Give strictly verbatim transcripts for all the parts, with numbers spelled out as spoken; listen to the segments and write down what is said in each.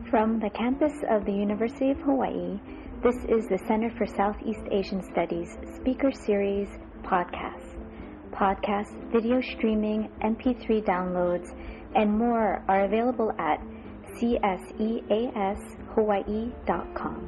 From the campus of the University of Hawaii, this is the Center for Southeast Asian Studies Speaker Series podcast. Podcasts, video streaming, M P three downloads, and more are available at c s e a s hawaii dot com.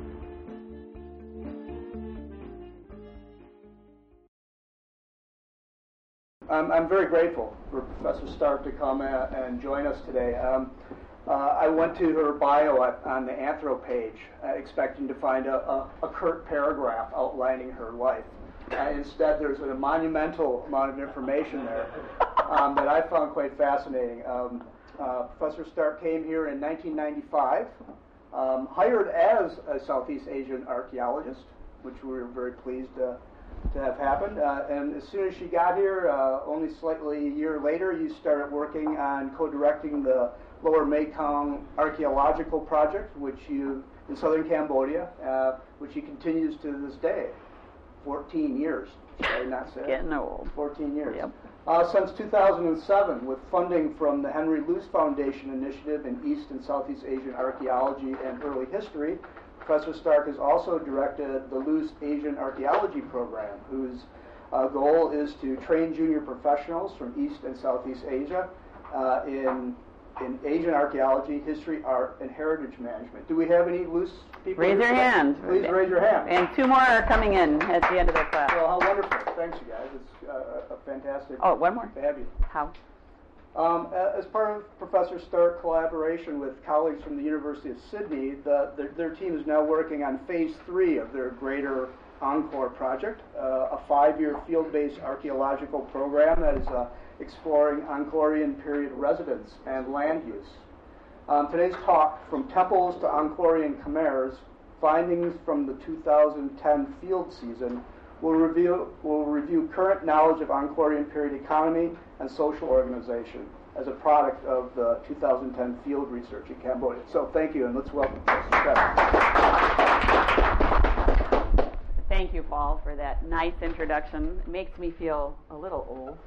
Um, I'm very grateful for Professor Stark to come uh, and join us today. Um, uh, I went to her bio at, on the Anthro page, uh, expecting to find a, a, a curt paragraph outlining her life. Uh, instead, there's a monumental amount of information there um, that I found quite fascinating. Um, uh, Professor Stark came here in nineteen ninety-five, um, hired as a Southeast Asian archaeologist, which we were very pleased to, to have happened. Uh, and as soon as she got here, uh, only slightly a year later, you started working on co-directing the Lower Mekong Archaeological Project, which you in southern Cambodia, uh, which he continues to this day. fourteen years, should I not say? Getting old. fourteen years. Yep. Uh, since two thousand seven, with funding from the Henry Luce Foundation Initiative in East and Southeast Asian Archaeology and Early History, Professor Stark has also directed the Luce Asian Archaeology Program, whose uh, goal is to train junior professionals from East and Southeast Asia uh, in in Asian archaeology, history, art, and heritage management. Do we have any Luce people? Raise your hand. Please raise your hand. And two more are coming in at the end of their class. Well, how wonderful. Thanks, you guys. It's uh, a fantastic Oh, one more. to have you. How? Um, as part of Professor Stark's collaboration with colleagues from the University of Sydney, the, the, their team is now working on phase three of their greater Encore project, uh, a five-year field-based archaeological program that is uh, exploring Angkorian period residence and land use. Um, today's talk, From Temples to Angkorian Khmers, Findings from the two thousand ten Field Season, will review, will review current knowledge of Angkorian period economy and social organization as a product of the two thousand ten field research in Cambodia. So thank you, and let's welcome Professor Stark. Thank you, Paul, for that nice introduction. It makes me feel a little old.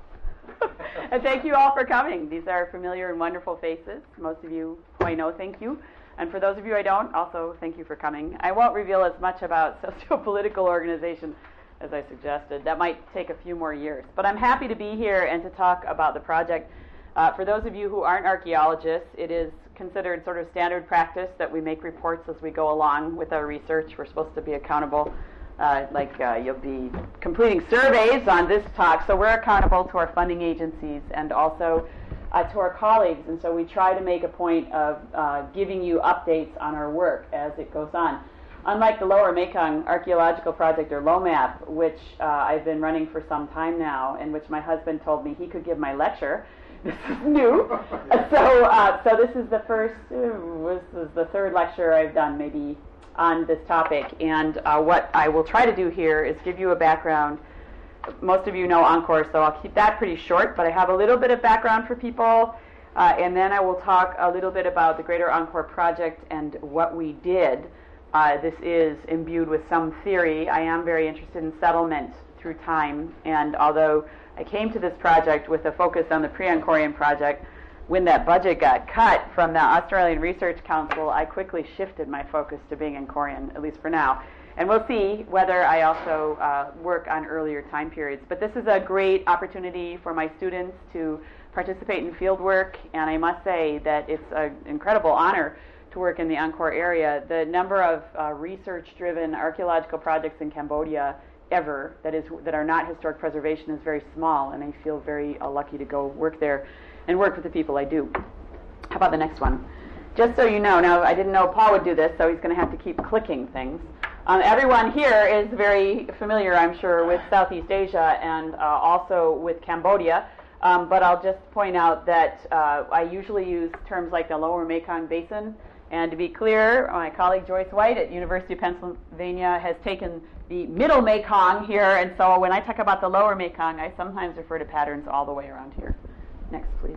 And thank you all for coming. These are familiar and wonderful faces. Most of you who I know, thank you. And for those of you I don't, also thank you for coming. I won't reveal as much about socio-political organization as I suggested. That might take a few more years. But I'm happy to be here and to talk about the project. Uh, for those of you who aren't archaeologists, it is considered sort of standard practice that we make reports as we go along with our research. We're supposed to be accountable. Uh, like uh, you'll be completing surveys on this talk, so we're accountable to our funding agencies and also uh, to our colleagues, and so we try to make a point of uh, giving you updates on our work as it goes on. Unlike the Lower Mekong Archaeological Project, or LOMAP, which uh, I've been running for some time now, and which my husband told me he could give my lecture, this is new. so, uh, so this is the first, uh, this is the third lecture I've done, maybe, on this topic, and uh, what I will try to do here is give you a background. Most of you know Angkor, so I'll keep that pretty short, but I have a little bit of background for people, uh, and then I will talk a little bit about the Greater Angkor Project and what we did. Uh, this is imbued with some theory. I am very interested in settlement through time, and although I came to this project with a focus on the pre-Angkorian project, when that budget got cut from the Australian Research Council, I quickly shifted my focus to being Angkorian, at least for now. And we'll see whether I also uh, work on earlier time periods. But this is a great opportunity for my students to participate in field work, and I must say that it's an incredible honor to work in the Angkor area. The number of uh, research-driven archaeological projects in Cambodia ever that is that are not historic preservation is very small, and I feel very uh, lucky to go work there and work with the people I do. How about the next one? Just so you know, now I didn't know Paul would do this, so he's going to have to keep clicking things. Um, everyone here is very familiar, I'm sure, with Southeast Asia and uh, also with Cambodia, um, but I'll just point out that uh, I usually use terms like the Lower Mekong Basin, and to be clear, my colleague Joyce White at University of Pennsylvania has taken the Middle Mekong here, and so when I talk about the Lower Mekong, I sometimes refer to patterns all the way around here. Next, please.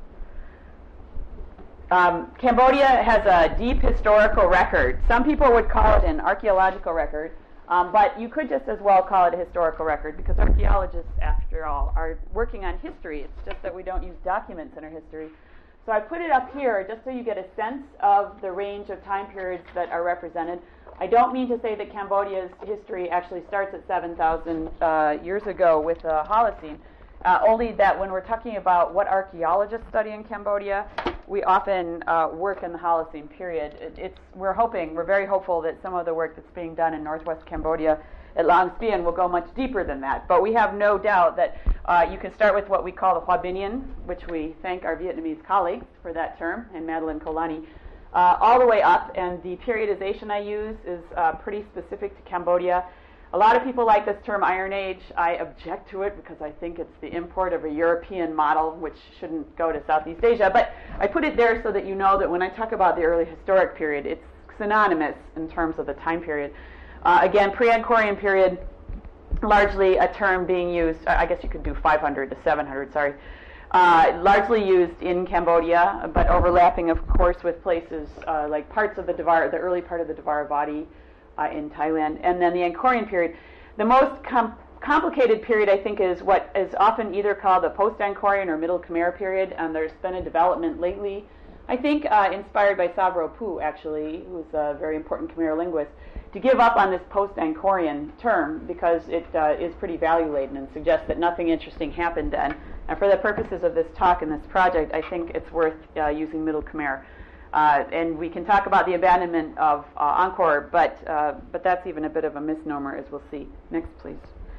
Um, Cambodia has a deep historical record. Some people would call it an archaeological record, um, but you could just as well call it a historical record because archaeologists, after all, are working on history. It's just that we don't use documents in our history. So I put it up here just so you get a sense of the range of time periods that are represented. I don't mean to say that Cambodia's history actually starts at seven thousand uh, years ago with the Holocene, uh, only that when we're talking about what archaeologists study in Cambodia, we often uh, work in the Holocene period. It, it's, we're hoping, we're very hopeful that some of the work that's being done in northwest Cambodia at Lang Biên will go much deeper than that. But we have no doubt that uh, you can start with what we call the Hoa Binian, which we thank our Vietnamese colleagues for that term, and Madeline Kolani, uh, all the way up. And the periodization I use is uh, pretty specific to Cambodia. A lot of people like this term Iron Age. I object to it because I think it's the import of a European model, which shouldn't go to Southeast Asia. But I put it there so that you know that when I talk about the early historic period, it's synonymous in terms of the time period. Uh, again, pre-Angkorian period, largely a term being used, I guess you could do five hundred to seven hundred, sorry, uh, largely used in Cambodia, but overlapping, of course, with places uh, like parts of the Devar, the early part of the Dvaravati uh, in Thailand. And then the Angkorian period. The most com- complicated period, I think, is what is often either called the post-Angkorian or Middle Khmer period, and there's been a development lately, I think, uh, inspired by Savro Poo, actually, who's a very important Khmer linguist, to give up on this post-Angkorian term because it uh, is pretty value-laden and suggests that nothing interesting happened then. And for the purposes of this talk and this project, I think it's worth uh, using Middle Khmer. Uh, and we can talk about the abandonment of uh, Angkor, but, uh, but that's even a bit of a misnomer, as we'll see. Next, please.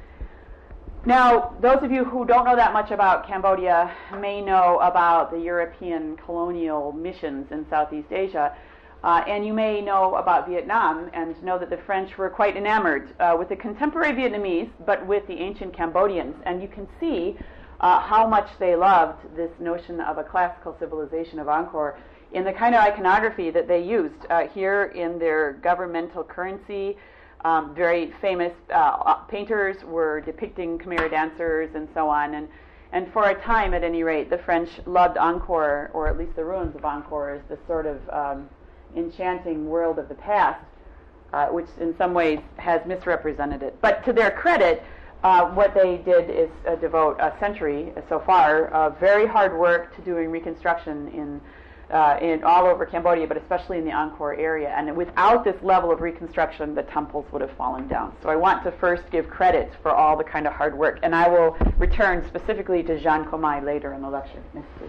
Now, those of you who don't know that much about Cambodia may know about the European colonial missions in Southeast Asia. Uh, and you may know about Vietnam and know that the French were quite enamored uh, with the contemporary Vietnamese, but with the ancient Cambodians. And you can see uh, how much they loved this notion of a classical civilization of Angkor in the kind of iconography that they used uh, here in their governmental currency. Um, very famous uh, painters were depicting Khmer dancers and so on. And, and for a time, at any rate, the French loved Angkor, or at least the ruins of Angkor, as this sort of um, enchanting world of the past, uh, which in some ways has misrepresented it. But to their credit, uh, what they did is uh, devote a century so far of very hard work to doing reconstruction in uh, in all over Cambodia, but especially in the Angkor area. And without this level of reconstruction, the temples would have fallen down. So I want to first give credit for all the kind of hard work, and I will return specifically to Jean Komai later in the lecture. Next, please.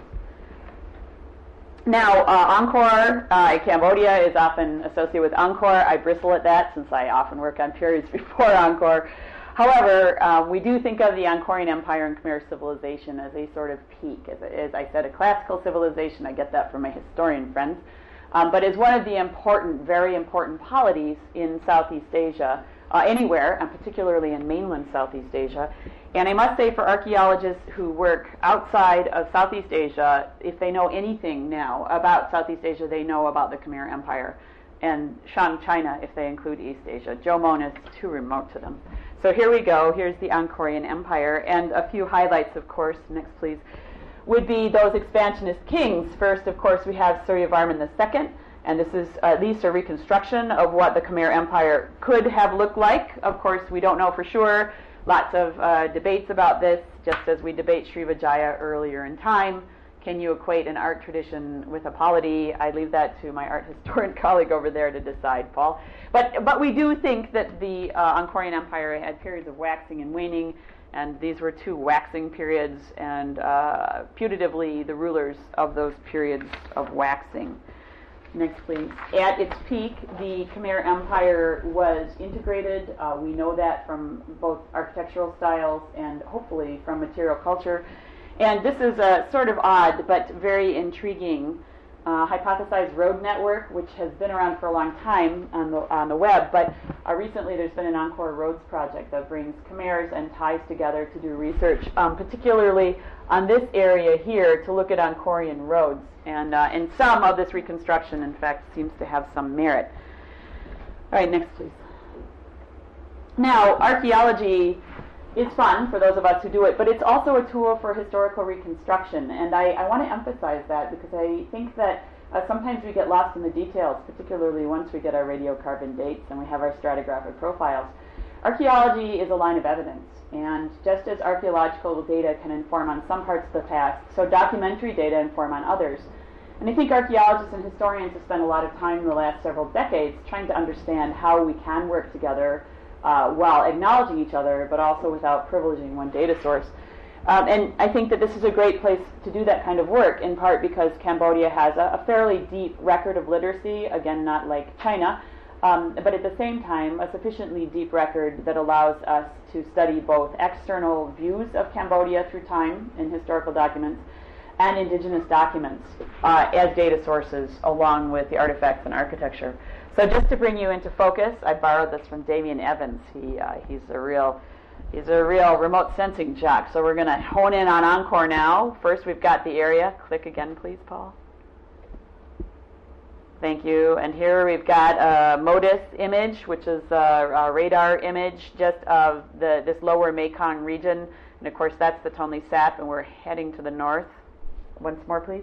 Now, uh, Angkor, uh, Cambodia is often associated with Angkor. I bristle at that since I often work on periods before Angkor. However, uh, we do think of the Angkorian Empire and Khmer civilization as a sort of peak. As, as I said, a classical civilization. I get that from my historian friends. Um, but is one of the important, very important polities in Southeast Asia, uh, anywhere, and particularly in mainland Southeast Asia. And I must say, for archaeologists who work outside of Southeast Asia, if they know anything now about Southeast Asia, they know about the Khmer Empire, and Shang China if they include East Asia. Jomon is too remote to them. So here we go. Here's the Angkorian Empire, and a few highlights, of course. Next, please. Would be those expansionist kings. First, of course, we have Suryavarman the Second, and this is at least a reconstruction of what the Khmer Empire could have looked like. Of course, we don't know for sure. Lots of uh, debates about this, just as we debate Srivijaya earlier in time. Can you equate an art tradition with a polity? I leave that to my art historian colleague over there to decide, Paul. But but we do think that the uh, Angkorian Empire had periods of waxing and waning, and these were two waxing periods, and uh, putatively the rulers of those periods of waxing. Next, please. At its peak, the Khmer Empire was integrated. Uh, we know that from both architectural styles and hopefully from material culture. And this is a sort of odd but very intriguing uh, hypothesized road network, which has been around for a long time on the on the web. But uh, recently, there's been an Angkor Roads project that brings Khmers and Thais together to do research, um, particularly on this area here, to look at Angkorian roads. And uh, and some of this reconstruction, in fact, seems to have some merit. All right, next, please. Now, archaeology is fun for those of us who do it, but it's also a tool for historical reconstruction. And I, I want to emphasize that because I think that uh, sometimes we get lost in the details, particularly once we get our radiocarbon dates and we have our stratigraphic profiles. Archaeology is a line of evidence, and just as archaeological data can inform on some parts of the past, so documentary data inform on others. And I think archaeologists and historians have spent a lot of time in the last several decades trying to understand how we can work together uh, while acknowledging each other, but also without privileging one data source. Um, and I think that this is a great place to do that kind of work, in part because Cambodia has a, a fairly deep record of literacy, again, not like China, um, but at the same time, a sufficiently deep record that allows us to study both external views of Cambodia through time in historical documents and indigenous documents uh, as data sources along with the artifacts and architecture. So just to bring you into focus, I borrowed this from Damien Evans. He uh, he's a real he's a real remote sensing jock. So we're going to hone in on Angkor now. First, we've got the area. Click again, please, Paul. Thank you. And here we've got a MODIS image, which is a, a radar image just of the this lower Mekong region. And of course, that's the Tonle Sap, and we're heading to the north. Once more, please.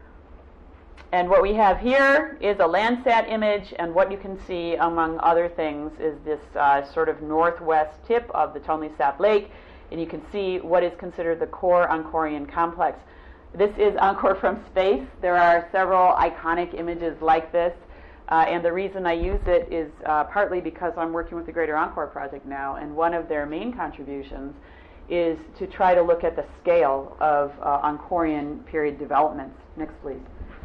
And what we have here is a Landsat image, and what you can see, among other things, is this uh, sort of northwest tip of the Tonle Sap Lake, and you can see what is considered the core Angkorian complex. This is Angkor from space. There are several iconic images like this, uh, and the reason I use it is uh, partly because I'm working with the Greater Angkor Project now, and one of their main contributions is to try to look at the scale of uh, Angkorian period developments. Next, please.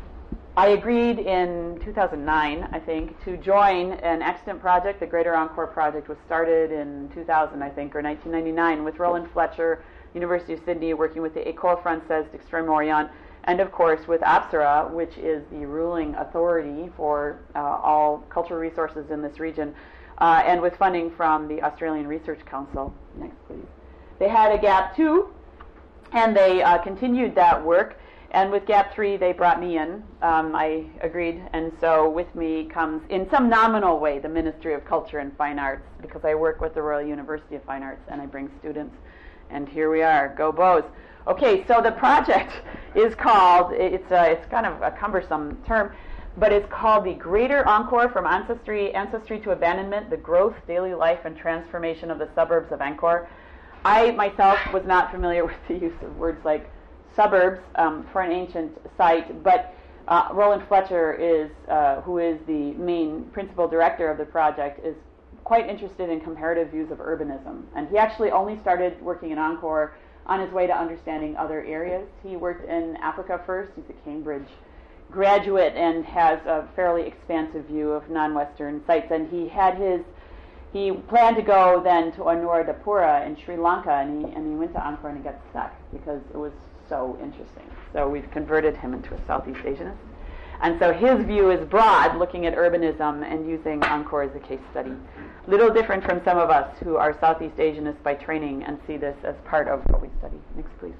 I agreed in two thousand nine, I think, to join an extant project. The Greater Angkor Project was started in two thousand, I think, or nineteen ninety-nine, with Roland Fletcher, University of Sydney, working with the École Française d'Extrême-Orient, and of course with APSARA, which is the ruling authority for uh, all cultural resources in this region, uh, and with funding from the Australian Research Council. Next, please. They had a GAP two, and they uh, continued that work. And with GAP three, they brought me in. Um, I agreed. And so with me comes, in some nominal way, the Ministry of Culture and Fine Arts, because I work with the Royal University of Fine Arts, and I bring students. And here we are. Go Bows. Okay, so the project is called, it's, a, it's kind of a cumbersome term, but it's called the Greater Angkor from Ancestry, Ancestry to Abandonment, the Growth, Daily Life, and Transformation of the Suburbs of Angkor. I myself was not familiar with the use of words like suburbs um, for an ancient site, but uh, Roland Fletcher, is, uh, who is the main principal director of the project, is quite interested in comparative views of urbanism. And he actually only started working in Angkor on his way to understanding other areas. He worked in Africa first. He's a Cambridge graduate and has a fairly expansive view of non-Western sites. And he had his He planned to go then to Anuradhapura in Sri Lanka, and he, and he went to Angkor and he got stuck because it was so interesting. So we've converted him into a Southeast Asianist. And so his view is broad, looking at urbanism and using Angkor as a case study. Little different from some of us who are Southeast Asianists by training and see this as part of what we study. Next, please.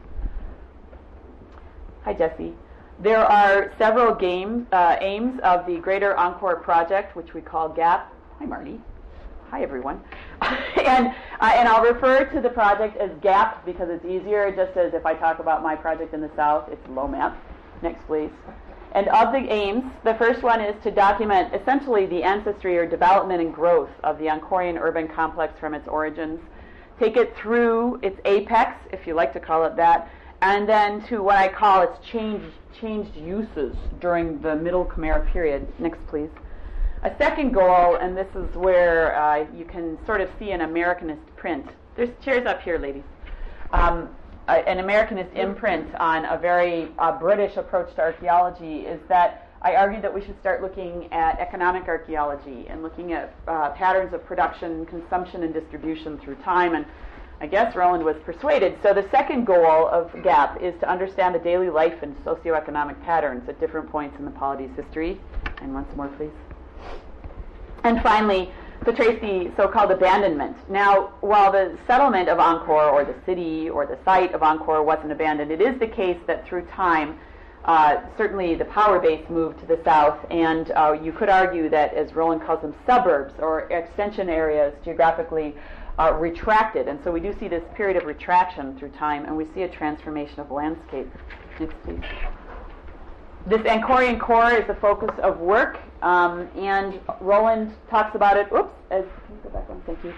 Hi, Jesse. There are several game, uh, aims of the Greater Angkor Project, which we call GAP. Hi, Marty. Hi, everyone. and uh, and I'll refer to the project as GAP because it's easier, just as if I talk about my project in the South, it's LOMAP. Next, please. And of the aims, the first one is to document essentially the ancestry or development and growth of the Angkorian urban complex from its origins, take it through its apex, if you like to call it that, and then to what I call its changed, changed uses during the Middle Khmer period. Next, please. A second goal, and this is where uh, you can sort of see an Americanist print. There's chairs up here, ladies. Um, uh, an Americanist imprint on a very uh, British approach to archaeology is that I argue that we should start looking at economic archaeology and looking at uh, patterns of production, consumption, and distribution through time. And I guess Roland was persuaded. So the second goal of GAP is to understand the daily life and socioeconomic patterns at different points in the polity's history. And once more, please. And finally, to trace the so-called abandonment. Now, while the settlement of Angkor, or the city, or the site of Angkor wasn't abandoned, it is the case that through time, uh, certainly the power base moved to the south, and uh, you could argue that, as Roland calls them, suburbs, or extension areas geographically, uh, retracted. And so we do see this period of retraction through time, and we see a transformation of landscape. Next, please. This Angkorian core is the focus of work, um, and Roland talks about it, oops, as, can you go back one, thank you,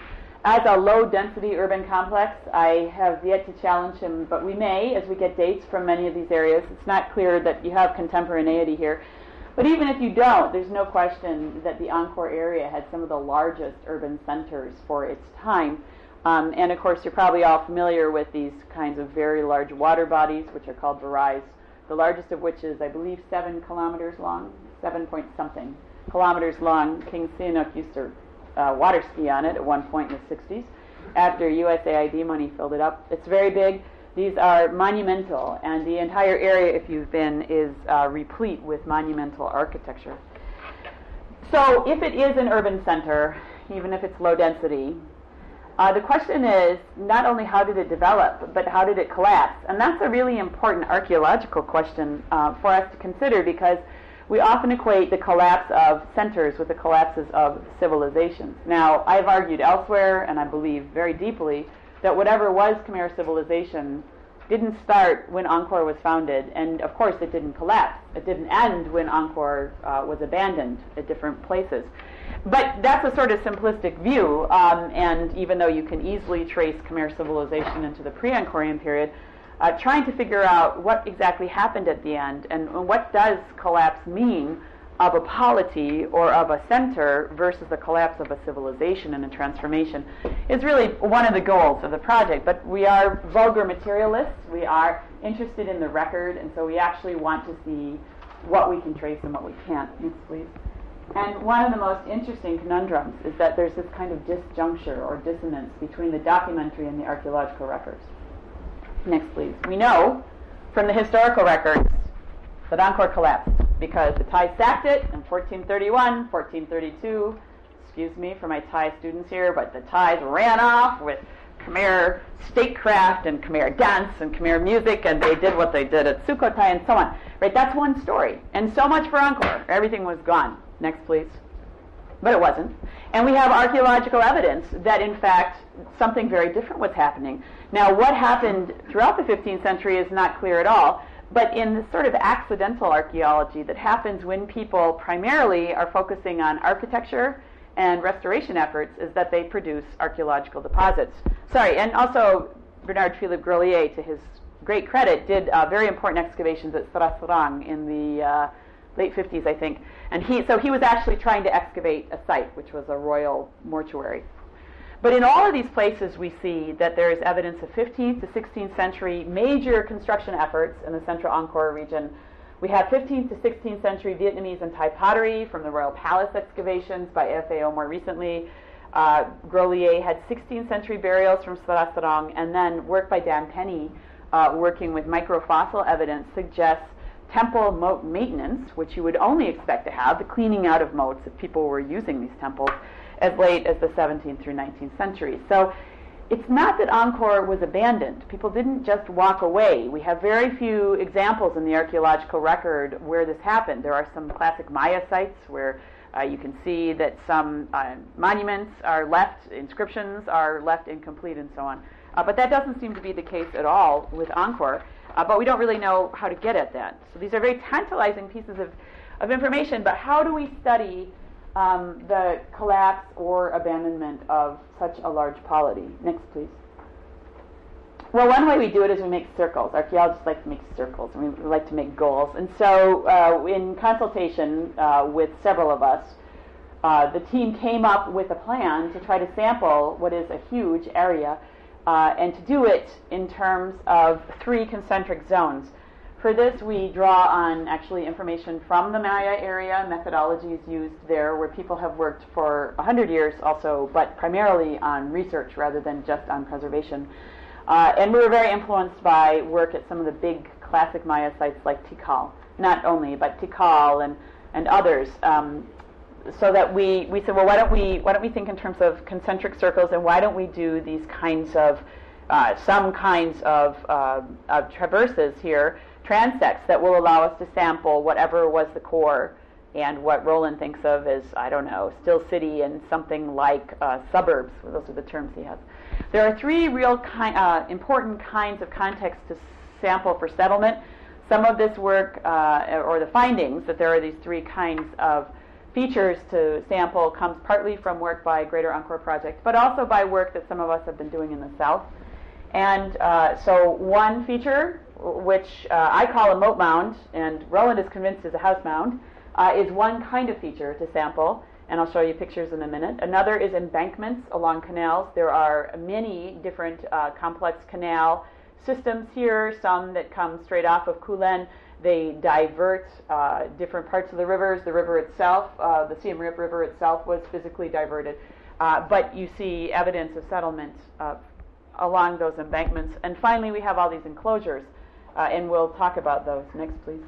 as a low-density urban complex. I have yet to challenge him, but we may as we get dates from many of these areas. It's not clear that you have contemporaneity here. But even if you don't, there's no question that the Angkor area had some of the largest urban centers for its time. Um, and of course, you're probably all familiar with these kinds of very large water bodies, which are called barais, the largest of which is, I believe, seven kilometers long, seven point something kilometers long. King Sihanouk used to uh, water ski on it at one point in the sixties after U S A I D money filled it up. It's very big. These are monumental, and the entire area, if you've been, is uh, replete with monumental architecture. So if it is an urban center, even if it's low density, uh, the question is not only how did it develop, but how did it collapse? And that's a really important archaeological question uh, for us to consider, because we often equate the collapse of centers with the collapses of civilizations. Now, I've argued elsewhere, and I believe very deeply, that whatever was Khmer civilization didn't start when Angkor was founded, and of course it didn't collapse. It didn't end when Angkor uh, was abandoned at different places. But that's a sort of simplistic view, um, and even though you can easily trace Khmer civilization into the pre-Angkorian period, uh, trying to figure out what exactly happened at the end, and what does collapse mean of a polity or of a center versus the collapse of a civilization and a transformation is really one of the goals of the project. But we are vulgar materialists. We are interested in the record, and so we actually want to see what we can trace and what we can't. Next, please. And one of the most interesting conundrums is that there's this kind of disjuncture or dissonance between the documentary and the archaeological records. Next, please. We know from the historical records that Angkor collapsed because the Thai sacked it in fourteen thirty-one, fourteen thirty-two, excuse me for my Thai students here, but the Thais ran off with Khmer statecraft and Khmer dance and Khmer music, and they did what they did at Sukhothai and so on. Right? That's one story. And so much for Angkor. Everything was gone. Next, please. But it wasn't. And we have archaeological evidence that, in fact, something very different was happening. Now, what happened throughout the fifteenth century is not clear at all. But in the sort of accidental archaeology that happens when people primarily are focusing on architecture and restoration efforts, is that they produce archaeological deposits. Sorry, and also Bernard Philippe Grolier, to his great credit, did uh, very important excavations at Sera Serang in the uh, late fifties, I think. And he, so he was actually trying to excavate a site, which was a royal mortuary. But in all of these places, we see that there is evidence of fifteenth to sixteenth century major construction efforts in the central Angkor region. We have fifteenth to sixteenth century Vietnamese and Thai pottery from the Royal Palace excavations by F A O more recently. Uh, Grolier had sixteenth century burials from Sera Serang, and then work by Dan Penny, uh, working with microfossil evidence, suggests temple moat maintenance, which you would only expect to have, the cleaning out of moats if people were using these temples, as late as the seventeenth through nineteenth centuries. So it's not that Angkor was abandoned. People didn't just walk away. We have very few examples in the archaeological record where this happened. There are some classic Maya sites where uh, you can see that some uh, monuments are left, inscriptions are left incomplete, and so on. Uh, but that doesn't seem to be the case at all with Angkor. Uh, but we don't really know how to get at that. So these are very tantalizing pieces of, of information, but how do we study Um, the collapse or abandonment of such a large polity? Next, please. Well, one way we do it is we make circles. Archaeologists like to make circles, and we like to make goals. And so uh, in consultation uh, with several of us, uh, the team came up with a plan to try to sample what is a huge area uh, and to do it in terms of three concentric zones. For this, we draw on actually information from the Maya area, methodologies used there where people have worked for one hundred years also, but primarily on research rather than just on preservation. Uh, and we were very influenced by work at some of the big classic Maya sites like Tikal, not only, but Tikal and, and others, um, so that we, we said, well, why don't we, why don't we think in terms of concentric circles, and why don't we do these kinds of, uh, some kinds of, uh, of traverses here, transects that will allow us to sample whatever was the core and what Roland thinks of as, I don't know, still city and something like uh, suburbs. Those are the terms he has. There are three real ki- uh, important kinds of context to sample for settlement. Some of this work, uh, or the findings, that there are these three kinds of features to sample comes partly from work by Greater Encore Project, but also by work that some of us have been doing in the South. And uh, so one feature, which uh, I call a moat mound, and Roland is convinced is a house mound, uh, is one kind of feature to sample, and I'll show you pictures in a minute. Another is embankments along canals. There are many different uh, complex canal systems here, some that come straight off of Kulen. They divert uh, different parts of the rivers. The river itself, uh, the Siem Reap River itself, was physically diverted. Uh, but you see evidence of settlement uh, along those embankments. And finally, we have all these enclosures, uh, and we'll talk about those. Next, please.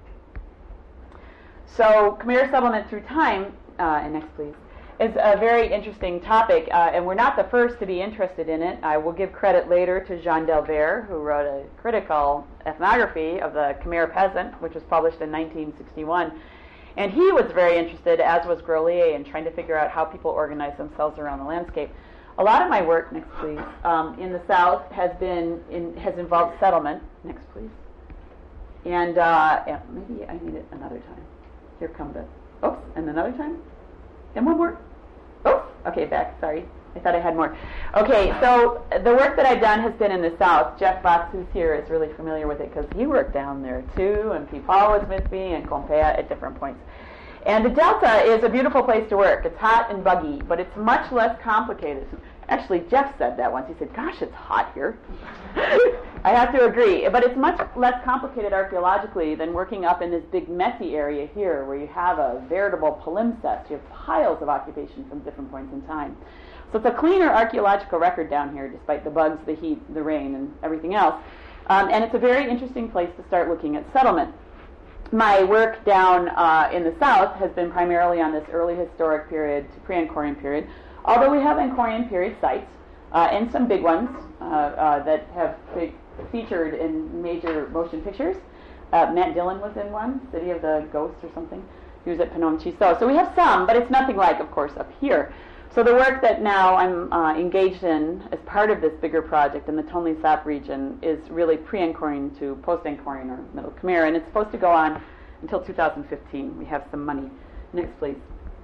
So Khmer settlement through time, uh, and next, please, is a very interesting topic, uh, and we're not the first to be interested in it. I will give credit later to Jean Delvert, who wrote a critical ethnography of the Khmer peasant, which was published in nineteen sixty-one. And he was very interested, as was Grolier, in trying to figure out how people organize themselves around the landscape. A lot of my work, next please, um, in the South has been in, has involved settlement. Next please. And uh, yeah, maybe I need it another time. Here comes it. Oops, and another time. And one more. Oh, okay, back, sorry. I thought I had more. Okay, so the work that I've done has been in the South. Jeff Fox, who's here, is really familiar with it because he worked down there too, and P. Paul was with me, and Compea at different points. And the Delta is a beautiful place to work. It's hot and buggy, but it's much less complicated. Actually, Jeff said that once. He said, gosh, it's hot here. I have to agree. But it's much less complicated archaeologically than working up in this big messy area here where you have a veritable palimpsest. You have piles of occupation from different points in time. So it's a cleaner archaeological record down here, despite the bugs, the heat, the rain, and everything else. Um, and it's a very interesting place to start looking at settlement. My work down uh, in the South has been primarily on this early historic period to pre-Angkorian period, although we have Angkorian period sites, uh, and some big ones uh, uh, that have big, featured in major motion pictures. Uh, Matt Dillon was in one, City of the Ghosts or something. He was at Phnom Chiso. So we have some, but it's nothing like, of course, up here. So the work that now I'm uh, engaged in as part of this bigger project in the Tonle Sap region is really pre-Angkorian to post-Angkorian or Middle Khmer, and it's supposed to go on until two thousand fifteen. We have some money. Next, please.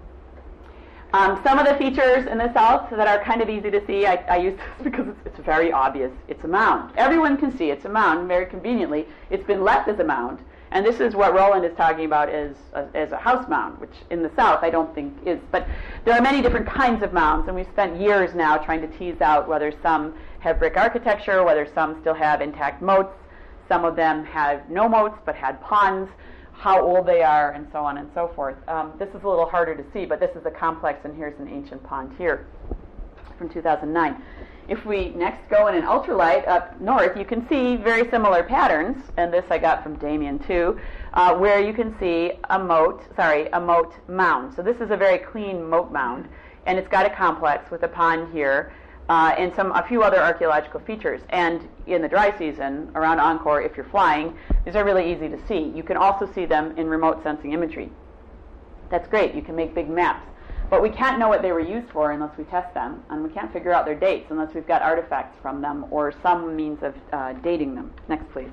Um, some of the features in the South that are kind of easy to see, I, I use this because it's, it's very obvious. It's a mound. Everyone can see it's a mound very conveniently. It's been left as a mound. And this is what Roland is talking about as a, as a house mound, which in the South I don't think is. But there are many different kinds of mounds, and we've spent years now trying to tease out whether some have brick architecture, whether some still have intact moats. Some of them have no moats but had ponds, how old they are, and so on and so forth. Um, this is a little harder to see, but this is a complex, and here's an ancient pond here from two thousand nine. If we next go in an ultralight up north, you can see very similar patterns, and this I got from Damien too, uh, where you can see a moat, sorry, a moat mound. So this is a very clean moat mound, and it's got a complex with a pond here, uh, and some a few other archaeological features. And in the dry season, around Angkor, if you're flying, these are really easy to see. You can also see them in remote sensing imagery. That's great. You can make big maps. But we can't know what they were used for unless we test them, and we can't figure out their dates unless we've got artifacts from them or some means of uh, dating them. Next, please.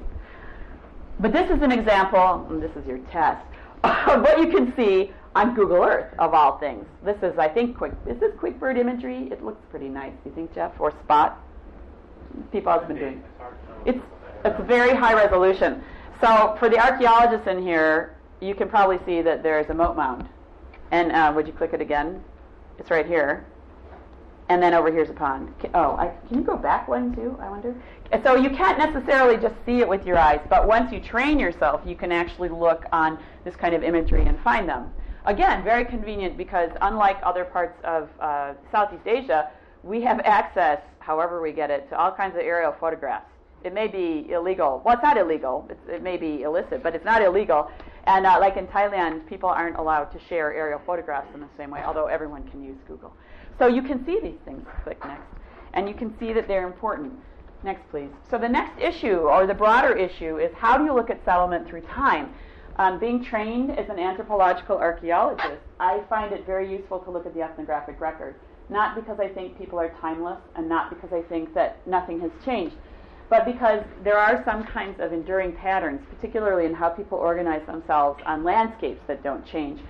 But this is an example, and this is your test, of what you can see on Google Earth, of all things. This is, I think, quick. Is this QuickBird imagery? It looks pretty nice. Do you think, Jeff? Or Spot? People have been doing. It's it's very high resolution. So for the archaeologists in here, you can probably see that there is a moat mound. And uh, would you click it again? It's right here. And then over here's a pond. Oh, I, can you go back one too, I wonder? So you can't necessarily just see it with your eyes, but once you train yourself, you can actually look on this kind of imagery and find them. Again, very convenient because unlike other parts of uh, Southeast Asia, we have access, however we get it, to all kinds of aerial photographs. It may be illegal. Well, it's not illegal. It's, it may be illicit, but it's not illegal. And uh, like in Thailand, people aren't allowed to share aerial photographs in the same way, although everyone can use Google. So you can see these things. Click next. And you can see that they're important. Next, please. So the next issue, or the broader issue, is how do you look at settlement through time? Um, being trained as an anthropological archaeologist, I find it very useful to look at the ethnographic record. Not because I think people are timeless, and not because I think that nothing has changed, but because there are some kinds of enduring patterns, particularly in how people organize themselves on landscapes that don't change.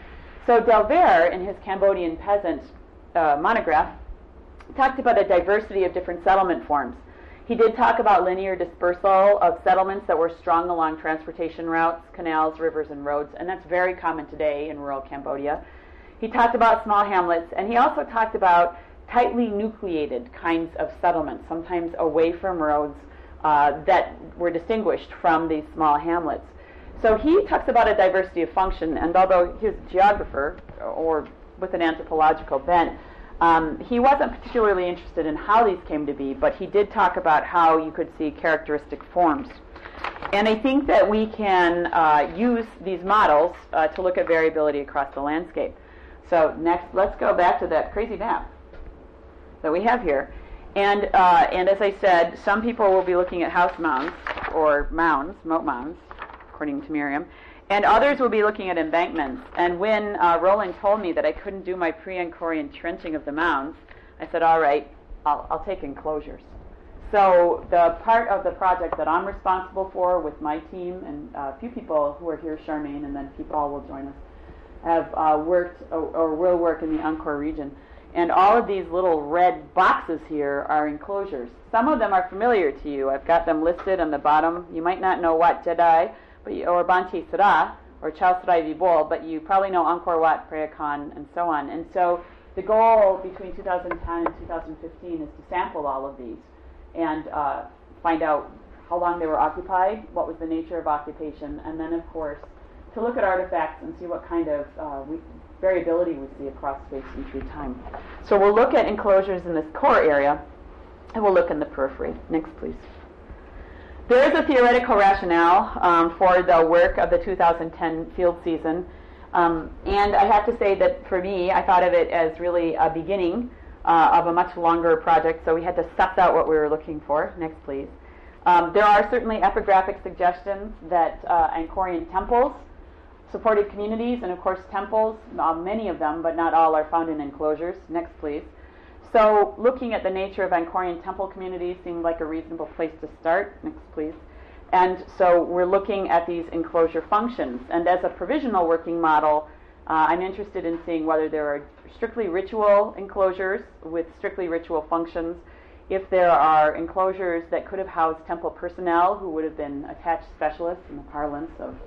So Delvere, in his Cambodian peasant uh, monograph, talked about a diversity of different settlement forms. He did talk about linear dispersal of settlements that were strung along transportation routes, canals, rivers, and roads, and that's very common today in rural Cambodia. He talked about small hamlets, and he also talked about tightly nucleated kinds of settlements, sometimes away from roads, uh, that were distinguished from these small hamlets. So he talks about a diversity of function, and although he was a geographer, or with an anthropological bent, um, he wasn't particularly interested in how these came to be, but he did talk about how you could see characteristic forms. And I think that we can uh, use these models uh, to look at variability across the landscape. So next, let's go back to that crazy map that we have here. And, uh, and as I said, some people will be looking at house mounds, or mounds, moat mounds, according to Miriam, and others will be looking at embankments. And when uh, Roland told me that I couldn't do my pre-Angkorian trenching of the mounds, I said, all right, I'll, I'll take enclosures. So the part of the project that I'm responsible for with my team, and uh, a few people who are here, Charmaine, and then people will join us, have uh, worked or, or will work in the Angkor region. And all of these little red boxes here are enclosures. Some of them are familiar to you. I've got them listed on the bottom. You might not know Wat Jedi, but you, or Banche Sera, or Chao Sarai Vibol, but you probably know Angkor Wat, Preah Khan, and so on. And so the goal between two thousand ten and two thousand fifteen is to sample all of these and uh, find out how long they were occupied, what was the nature of occupation, and then, of course, to look at artifacts and see what kind of uh, we, variability we see across space and through time. So we'll look at enclosures in this core area, and we'll look in the periphery. Next, please. There is a theoretical rationale um, for the work of the two thousand ten field season, um, and I have to say that for me, I thought of it as really a beginning uh, of a much longer project, so we had to suss out what we were looking for. Next, please. Um, there are certainly epigraphic suggestions that uh, Angkorian temples supported communities, and of course temples, uh, many of them, but not all, are found in enclosures. Next, please. So looking at the nature of Angkorian temple communities seemed like a reasonable place to start. Next, please. And so we're looking at these enclosure functions. And as a provisional working model, uh, I'm interested in seeing whether there are strictly ritual enclosures with strictly ritual functions, if there are enclosures that could have housed temple personnel who would have been attached specialists in the parlance of,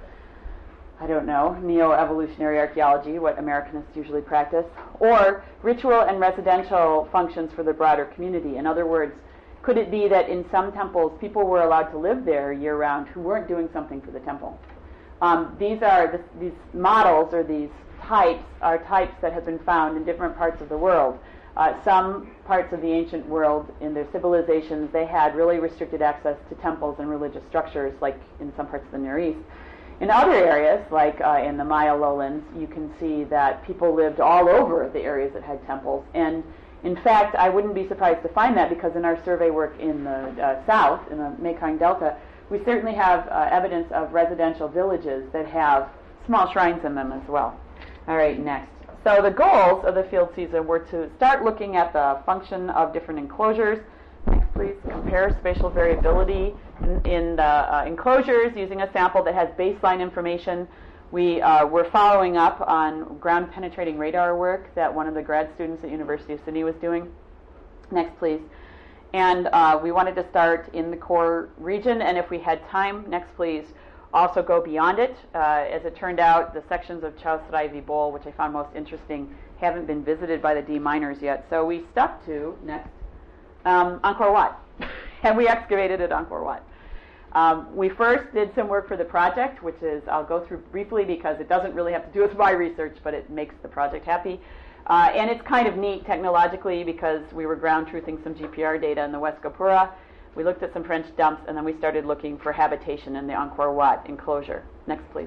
I don't know, neo-evolutionary archaeology, what Americanists usually practice, or ritual and residential functions for the broader community. In other words, could it be that in some temples people were allowed to live there year-round who weren't doing something for the temple? Um, these are the, these models, or these types, are types that have been found in different parts of the world. Uh, some parts of the ancient world, in their civilizations, they had really restricted access to temples and religious structures, like in some parts of the Near East. In other areas, like uh, in the Maya lowlands, you can see that people lived all over the areas that had temples. And in fact, I wouldn't be surprised to find that, because in our survey work in the uh, south, in the Mekong Delta, we certainly have uh, evidence of residential villages that have small shrines in them as well. All right, next. So the goals of the field season were to start looking at the function of different enclosures. Next, please. Compare spatial variability in, in the uh, enclosures using a sample that has baseline information. We uh, were following up on ground-penetrating radar work that one of the grad students at University of Sydney was doing. Next, please. And uh, we wanted to start in the core region, and if we had time, next, please, also go beyond it. Uh, as it turned out, the sections of Chao Sarai Vibol, which I found most interesting, haven't been visited by the D miners yet. So we stuck to, next, um, Angkor Wat. And we excavated at Angkor Wat. Um, we first did some work for the project, which is, I'll go through briefly because it doesn't really have to do with my research, but it makes the project happy. Uh, and it's kind of neat technologically because we were ground truthing some G P R data in the West Gopura. We looked at some French dumps, and then we started looking for habitation in the Angkor Wat enclosure. Next, please.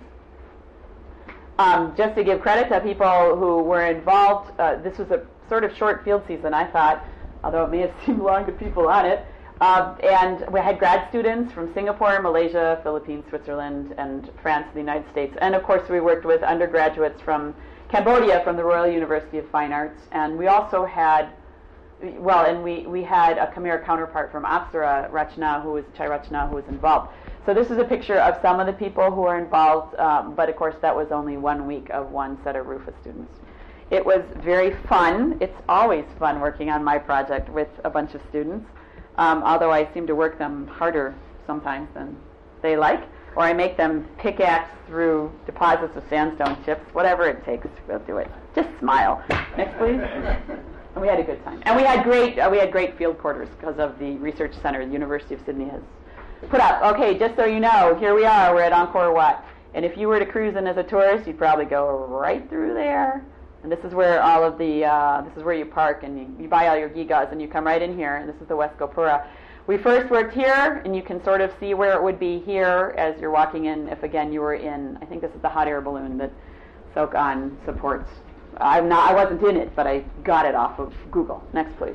Um, just to give credit to people who were involved, uh, this was a sort of short field season, I thought, although it may have seemed long to people on it. Uh, and we had grad students from Singapore, Malaysia, Philippines, Switzerland, and France, the United States. And of course, we worked with undergraduates from Cambodia, from the Royal University of Fine Arts. And we also had, well, and we, we had a Khmer counterpart from Apsara, Rachna, who was, Chai Rachna, who was involved. So this is a picture of some of the people who are involved, um, but of course that was only one week of one set of Rufus students. It was very fun. It's always fun working on my project with a bunch of students, um, although I seem to work them harder sometimes than they like, or I make them pickaxe through deposits of sandstone chips, whatever it takes, we'll do it. Just smile. Next, please. And we had a good time. And we had great uh, we had great field quarters because of the research center the University of Sydney has put up. Okay, just so you know, here we are. We're at Angkor Wat. And if you were to cruise in as a tourist, you'd probably go right through there. And this is where all of the, uh, this is where you park and you, you buy all your gigas and you come right in here. And this is the West Gopura. We first worked here, and you can sort of see where it would be here as you're walking in. If again you were in, I think this is the hot air balloon that Sok-An supports. I'm not, I wasn't in it, but I got it off of Google. Next, please.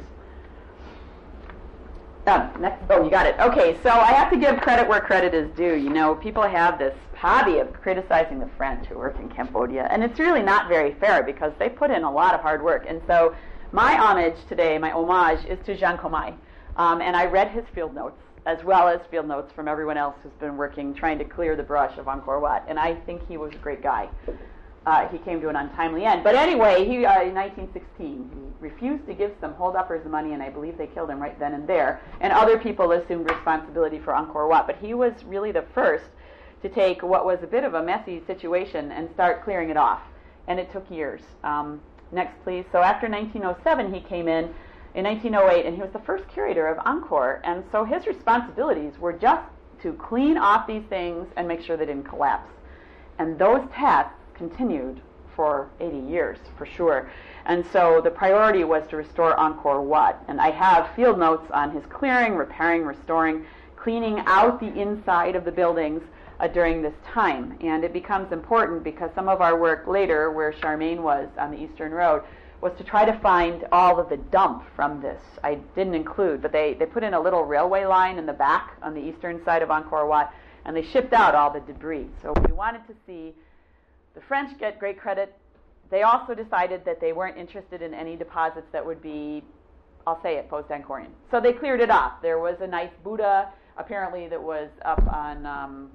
Oh, next. Oh, you got it. Okay, so I have to give credit where credit is due. You know, people have this hobby of criticizing the French who work in Cambodia, and it's really not very fair because they put in a lot of hard work. And so my homage today, my homage, is to Jean Comay. Um, and I read his field notes, as well as field notes from everyone else who's been working, trying to clear the brush of Angkor Wat. And I think he was a great guy. Uh, he came to an untimely end. But anyway, he, uh, in nineteen sixteen, he refused to give some hold-uppers money, and I believe they killed him right then and there. And other people assumed responsibility for Angkor Wat. But he was really the first to take what was a bit of a messy situation and start clearing it off. And it took years. Um, next, please. So after nineteen oh seven, he came in in nineteen oh eight, and he was the first curator of Angkor. And so his responsibilities were just to clean off these things and make sure they didn't collapse. And those tasks continued for eighty years, for sure. And so the priority was to restore Angkor Wat. And I have field notes on his clearing, repairing, restoring, cleaning out the inside of the buildings uh, during this time. And it becomes important because some of our work later, where Charmaine was on the Eastern Road, was to try to find all of the dump from this. I didn't include, but they, they put in a little railway line in the back on the eastern side of Angkor Wat, and they shipped out all the debris. So we wanted to see the French get great credit. They also decided that they weren't interested in any deposits that would be, I'll say it, post-Angkorian. So they cleared it off. There was a nice Buddha, apparently, that was up on, um,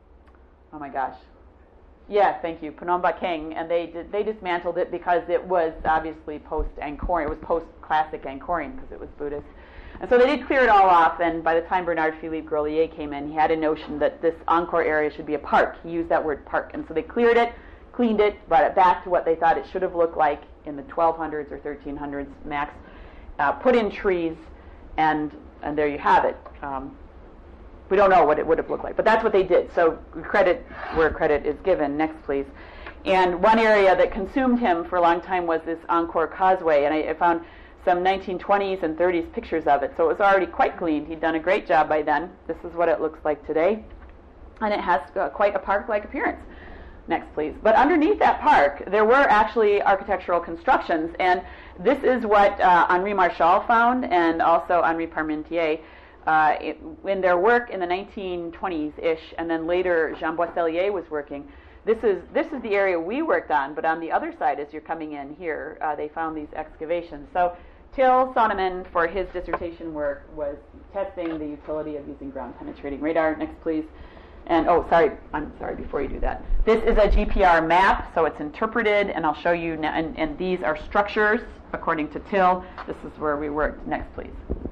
oh my gosh, yeah, thank you, Phnom Baking, and they did, they dismantled it because it was obviously post-Angkorian. It was post-classic Angkorian because it was Buddhist. And so they did clear it all off, and by the time Bernard-Philippe Grolier came in, he had a notion that this Angkor area should be a park. He used that word park. And so they cleared it, cleaned it, brought it back to what they thought it should have looked like in the twelve hundreds or thirteen hundreds max, uh, put in trees, and and there you have it. Um, we don't know what it would have looked like, but that's what they did. So credit where credit is given. Next, please. And one area that consumed him for a long time was this Angkor Causeway, and I, I found some nineteen twenties and thirties pictures of it. So it was already quite cleaned. He'd done a great job by then. This is what it looks like today. And it has uh, quite a park-like appearance. Next, please. But underneath that park, there were actually architectural constructions. And this is what uh, Henri Marchal found, and also Henri Parmentier, uh, it, in their work in the nineteen twenties-ish, and then later Jean Boisselier was working. This is this is the area we worked on, but on the other side, as you're coming in here, uh, they found these excavations. So Till Sonneman, for his dissertation work, was testing the utility of using ground-penetrating radar. Next, please. And, oh, sorry, I'm sorry, before you do that. This is a G P R map, so it's interpreted, and I'll show you, now, and, and these are structures, according to Till. This is where we worked. Next, please.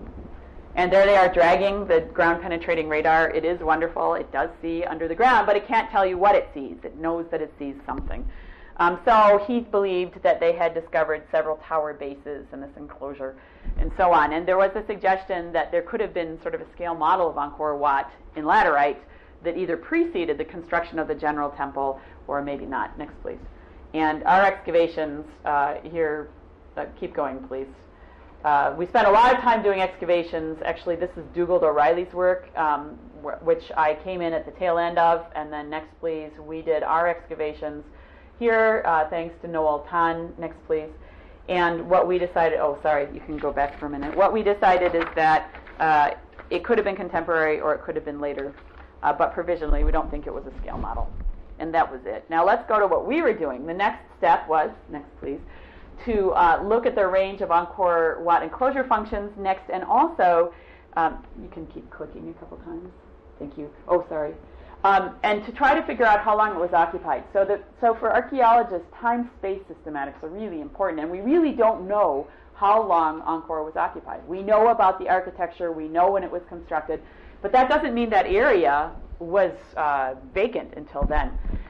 And there they are dragging the ground-penetrating radar. It is wonderful. It does see under the ground, but it can't tell you what it sees. It knows that it sees something. Um, so he believed that they had discovered several tower bases in this enclosure and so on. And there was a suggestion that there could have been sort of a scale model of Angkor Wat in laterite that either preceded the construction of the general temple or maybe not. Next, please. And our excavations uh, here, uh, keep going, please. Uh, we spent a lot of time doing excavations. Actually, this is Dugald O'Reilly's work, um, wh- which I came in at the tail end of. And then next, please, we did our excavations here, uh, thanks to Noel Tan. Next, please. And what we decided, oh, sorry, you can go back for a minute. What we decided is that uh, it could have been contemporary or it could have been later. Uh, but provisionally, we don't think it was a scale model. And that was it. Now let's go to what we were doing. The next step was, next please, to uh, look at the range of Angkor Wat enclosure functions next, and also, um, you can keep clicking a couple times. Thank you. Oh, sorry. Um, and to try to figure out how long it was occupied. So, that, so for archaeologists, time-space systematics are really important, and we really don't know how long Angkor was occupied. We know about the architecture, we know when it was constructed, but that doesn't mean that area was uh, vacant until then.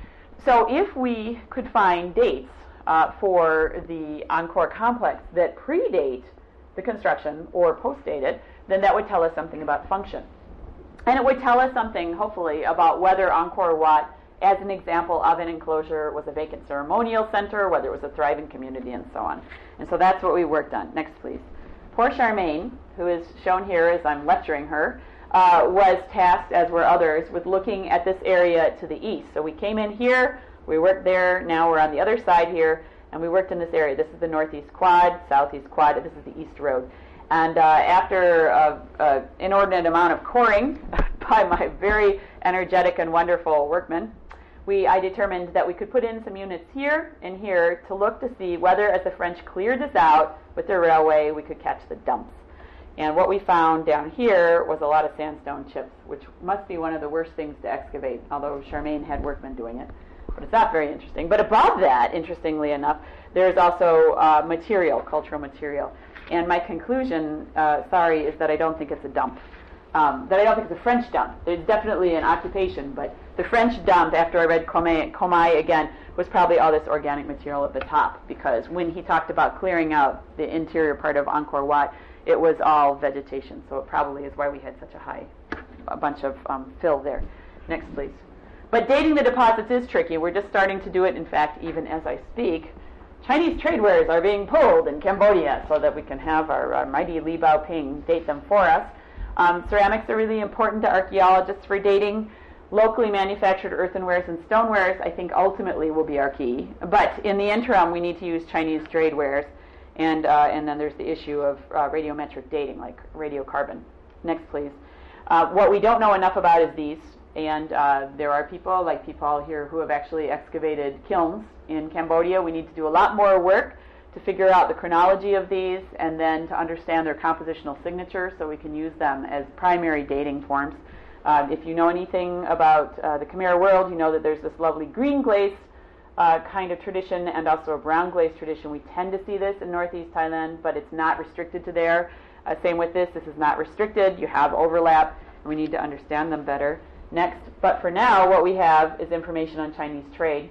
So if we could find dates uh, for the Angkor complex that predate the construction or postdate it, then that would tell us something about function. And it would tell us something, hopefully, about whether Angkor Wat, as an example of an enclosure, was a vacant ceremonial center, whether it was a thriving community, and so on. And so that's what we worked on. Next, please. Poor Charmaine, who is shown here as I'm lecturing her, uh, was tasked, as were others, with looking at this area to the east. So we came in here, we worked there, now we're on the other side here, and we worked in this area. This is the northeast quad, southeast quad, and this is the east road. And uh, after an inordinate amount of coring by my very energetic and wonderful workmen, we, I determined that we could put in some units here and here to look to see whether, as the French cleared this out with their railway, we could catch the dumps. And what we found down here was a lot of sandstone chips, which must be one of the worst things to excavate, although Charmaine had workmen doing it. But it's not very interesting. But above that, interestingly enough, there's also uh, material, cultural material. And my conclusion, uh, sorry, is that I don't think it's a dump. Um, that I don't think it's a French dump. It's definitely an occupation, but the French dump, after I read Komai, Komai again, was probably all this organic material at the top, because when he talked about clearing out the interior part of Angkor Wat, it was all vegetation, so it probably is why we had such a high, a bunch of um, fill there. Next, please. But dating the deposits is tricky. We're just starting to do it, in fact, even as I speak. Chinese trade wares are being pulled in Cambodia so that we can have our, our mighty Li Baoping date them for us. Um, ceramics are really important to archaeologists for dating. Locally manufactured earthenwares and stonewares, I think, ultimately will be our key. But in the interim, we need to use Chinese trade wares. And, uh, and then there's the issue of uh, radiometric dating, like radiocarbon. Next, please. Uh, what we don't know enough about is these. And uh, there are people, like people here, who have actually excavated kilns in Cambodia. We need to do a lot more work to figure out the chronology of these and then to understand their compositional signature so we can use them as primary dating forms. Uh, if you know anything about uh, the Khmer world, you know that there's this lovely green glaze uh, kind of tradition and also a brown glaze tradition. We tend to see this in northeast Thailand, but it's not restricted to there. Uh, same with this. This is not restricted. You have overlap, and we need to understand them better. Next, but for now, what we have is information on Chinese trade.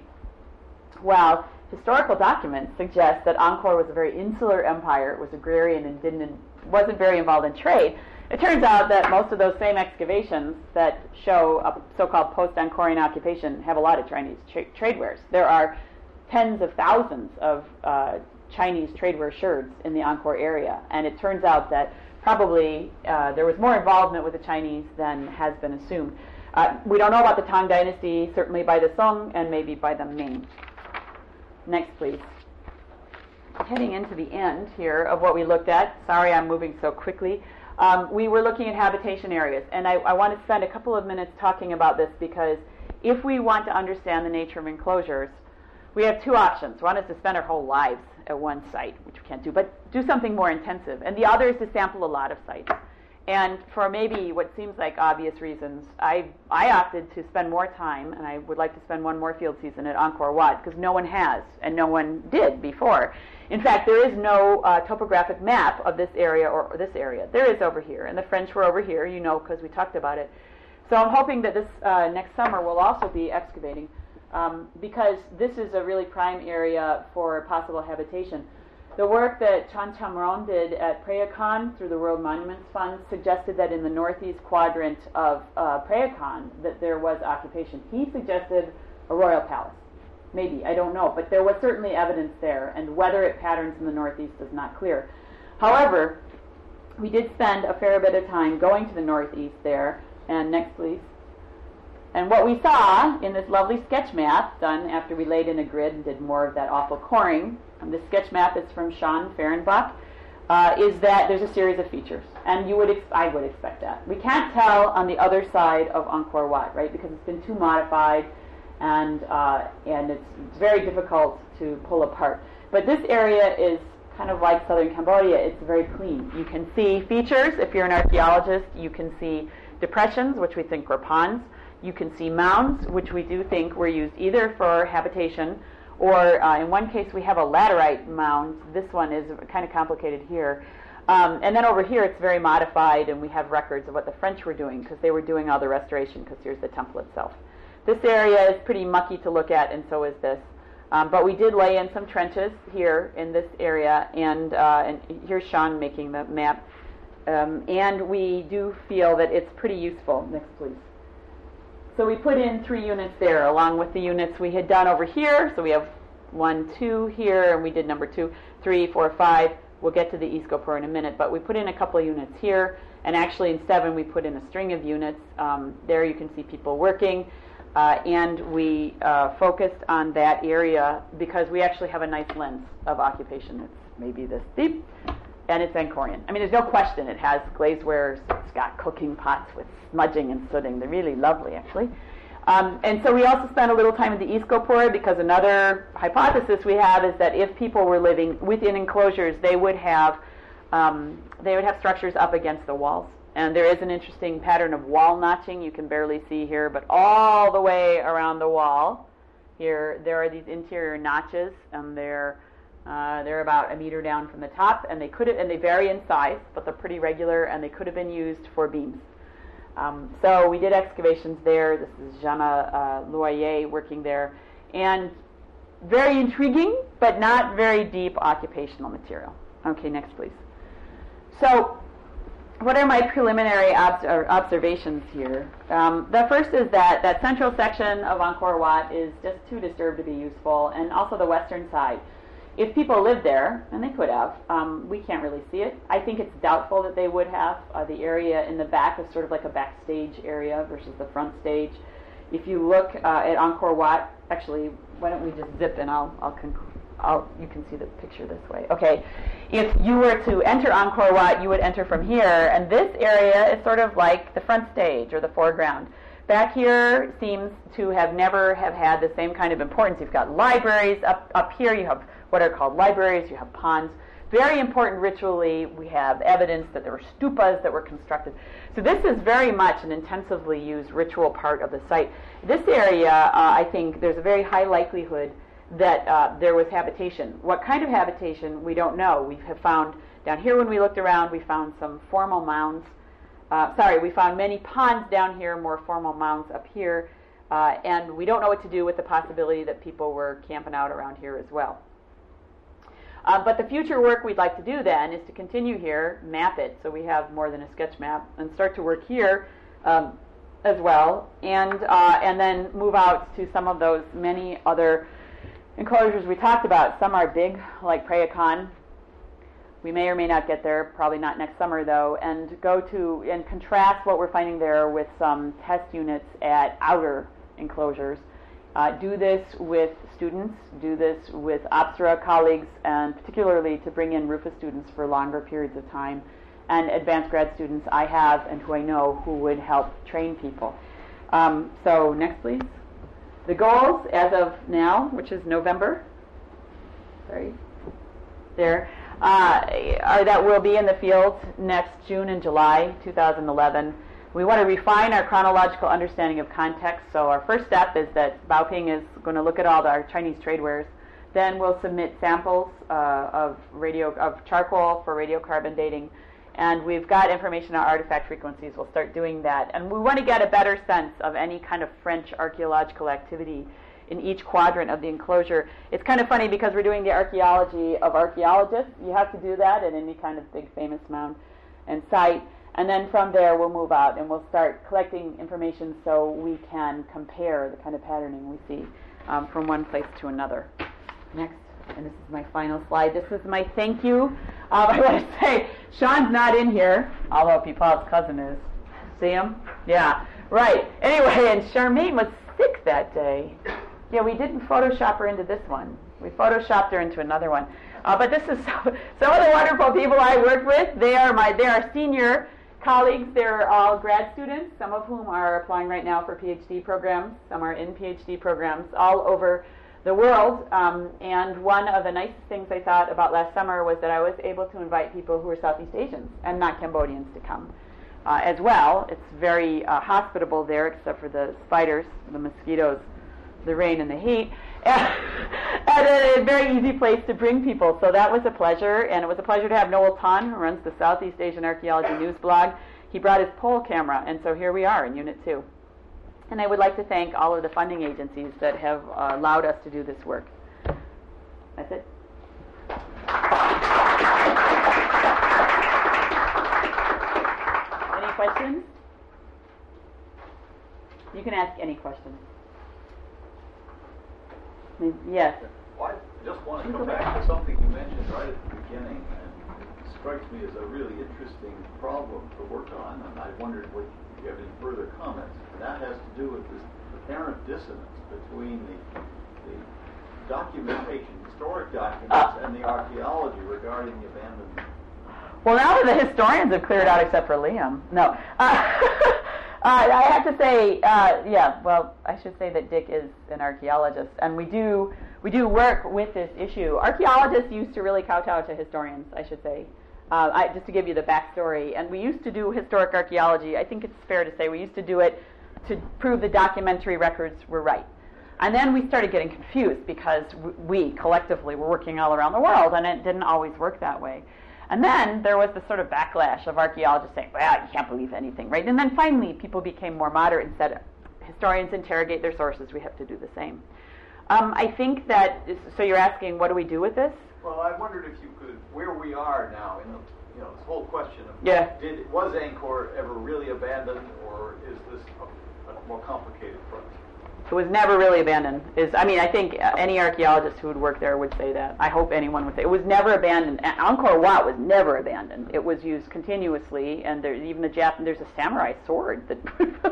While historical documents suggest that Angkor was a very insular empire, it was agrarian and didn't, wasn't very involved in trade, it turns out that most of those same excavations that show a so-called post-Angkorian occupation have a lot of Chinese tra- trade wares. There are tens of thousands of uh, Chinese trade wear sherds in the Angkor area, and it turns out that probably uh, there was more involvement with the Chinese than has been assumed. Uh, we don't know about the Tang Dynasty, certainly by the Song and maybe by the Ming. Next, please. Heading into the end here of what we looked at. Sorry I'm moving so quickly. Um, we were looking at habitation areas, and I, I want to spend a couple of minutes talking about this because if we want to understand the nature of enclosures, we have two options. One is to spend our whole lives at one site, which we can't do, but do something more intensive. And the other is to sample a lot of sites. And for maybe what seems like obvious reasons, I I opted to spend more time, and I would like to spend one more field season at Angkor Wat, because no one has, and no one did before. In fact, there is no uh, topographic map of this area or, or this area. There is over here, and the French were over here, you know, because we talked about it. So I'm hoping that this uh, next summer we'll also be excavating, um, because this is a really prime area for possible habitation. The work that Chan Chamron did at Preah Khan through the World Monuments Fund suggested that in the northeast quadrant of uh, Preah Khan that there was occupation. He suggested a royal palace. Maybe, I don't know, but there was certainly evidence there, and whether it patterns in the northeast is not clear. However, we did spend a fair bit of time going to the northeast there, and next please. And what we saw in this lovely sketch map done after we laid in a grid and did more of that awful coring, and this sketch map is from Sean Fehrenbach, uh, is that there's a series of features. And you would ex- I would expect that. We can't tell on the other side of Angkor Wat, right, because it's been too modified, and uh, and it's, it's very difficult to pull apart. But this area is kind of like southern Cambodia. It's very clean. You can see features. If you're an archaeologist, you can see depressions, which we think were ponds. You can see mounds, which we do think were used either for habitation or uh, in one case we have a laterite mound. This one is kind of complicated here. Um, and then over here it's very modified, and we have records of what the French were doing because they were doing all the restoration, because here's the temple itself. This area is pretty mucky to look at, and so is this. Um, but we did lay in some trenches here in this area, and, uh, and here's Sean making the map. Um, and we do feel that it's pretty useful. Next, please. So we put in three units there, along with the units we had done over here. So we have one, two here, and we did number two, three, four, five. We'll get to the Iskopor in a minute, but we put in a couple of units here, and actually in seven we put in a string of units. Um, there you can see people working. Uh, and we uh, focused on that area because we actually have a nice lens of occupation. It's maybe this deep, and it's Angkorian. I mean, there's no question it has glazewares. It's got cooking pots with smudging and sooting. They're really lovely, actually. Um, and so we also spent a little time at the Iskopor because another hypothesis we have is that if people were living within enclosures, they would have um, they would have structures up against the walls. And there is an interesting pattern of wall notching you can barely see here, but all the way around the wall here, there are these interior notches, and they're uh, they're about a meter down from the top, and they could have, and they vary in size, but they're pretty regular, and they could have been used for beams. Um, so we did excavations there. This is Jana uh, Loyer working there, and very intriguing, but not very deep occupational material. Okay, next, please. So, what are my preliminary obs- observations here? Um, the first is that that central section of Angkor Wat is just too disturbed to be useful, and also the western side. If people lived there, and they could have, um, we can't really see it. I think it's doubtful that they would have. Uh, the area in the back is sort of like a backstage area versus the front stage. If you look uh, at Angkor Wat, actually, why don't we just zip and I'll, I'll conclude. I'll, you can see the picture this way. Okay, if you were to enter Angkor Wat, you would enter from here, and this area is sort of like the front stage or the foreground. Back here seems to have never have had the same kind of importance. You've got libraries. Up, up here you have what are called libraries. You have ponds. Very important ritually. We have evidence that there were stupas that were constructed. So this is very much an intensively used ritual part of the site. This area, uh, I think, there's a very high likelihood that uh, there was habitation. What kind of habitation, we don't know. We have found, down here when we looked around, we found some formal mounds. Uh, sorry, we found many ponds down here, more formal mounds up here, uh, and we don't know what to do with the possibility that people were camping out around here as well. Uh, but the future work we'd like to do then is to continue here, map it, so we have more than a sketch map, and start to work here um, as well, and, uh, and then move out to some of those many other enclosures we talked about. Some are big, like Preah Khan. We may or may not get there, probably not next summer though, and go to and contrast what we're finding there with some test units at outer enclosures. Uh, do this with students, do this with Apsara colleagues, and particularly to bring in Rufa students for longer periods of time, and advanced grad students I have and who I know who would help train people. Um, so next please. The goals as of now, which is November, sorry, there, uh, are that we'll be in the field next June and July two thousand eleven. We want to refine our chronological understanding of context. So our first step is that Baoping is going to look at all the, our Chinese trade wares. Then we'll submit samples uh, of radio of charcoal for radiocarbon dating. And we've got information on artifact frequencies. We'll start doing that. And we want to get a better sense of any kind of French archaeological activity in each quadrant of the enclosure. It's kind of funny because we're doing the archaeology of archaeologists. You have to do that at any kind of big famous mound and site. And then from there we'll move out and we'll start collecting information so we can compare the kind of patterning we see um, from one place to another. Next. And this is my final slide. This is my thank you. Um, I want to say, Sean's not in here, although Pipal's cousin is. See him? Yeah, right. Anyway, and Charmaine was sick that day. Yeah, we didn't Photoshop her into this one. We Photoshopped her into another one. Uh, but this is so, some of the wonderful people I worked with. They are my, they are senior colleagues. They're all grad students, some of whom are applying right now for PhD programs. Some are in PhD programs all over the world, um, and one of the nicest things I thought about last summer was that I was able to invite people who were Southeast Asians and not Cambodians to come. uh, as well. It's very uh, hospitable there, except for the spiders, the mosquitoes, the rain, and the heat. And a, a very easy place to bring people. So that was a pleasure, and it was a pleasure to have Noel Ton, who runs the Southeast Asian Archaeology News blog. He brought his pole camera, and so here we are in Unit two. And I would like to thank all of the funding agencies that have uh, allowed us to do this work. That's it. Any questions? You can ask any questions. Yes. Well, I just want to come back to something you mentioned right at the beginning, and it strikes me as a really interesting problem to work on, and I wondered what if you have any further comments. And that has to do with this apparent dissonance between the, the documentation, historic documents, uh, and the archaeology regarding the abandonment. Well, now that the historians have cleared out, except for Liam. No. Uh, Uh, I have to say, uh, yeah, well, I should say that Dick is an archaeologist, and we do we do work with this issue. Archaeologists used to really kowtow to historians, I should say. Uh, I, just to give you the backstory, and we used to do historic archaeology. I think it's fair to say we used to do it to prove the documentary records were right. And then we started getting confused because we collectively were working all around the world, and it didn't always work that way. And then there was this sort of backlash of archaeologists saying, well, you can't believe anything, right? And then finally people became more moderate and said, historians interrogate their sources, we have to do the same. Um, I think that, so you're asking, what do we do with this? Well, I wondered if you could, where we are now in the, you know, this whole question of, yeah. did was Angkor ever really abandoned, or is this a, a more complicated process? It was never really abandoned. Is I mean, I think any archaeologist who would work there would say that. I hope anyone would say it was never abandoned. Angkor Wat was never abandoned. It was used continuously, and there, even the Jap- there's a samurai sword that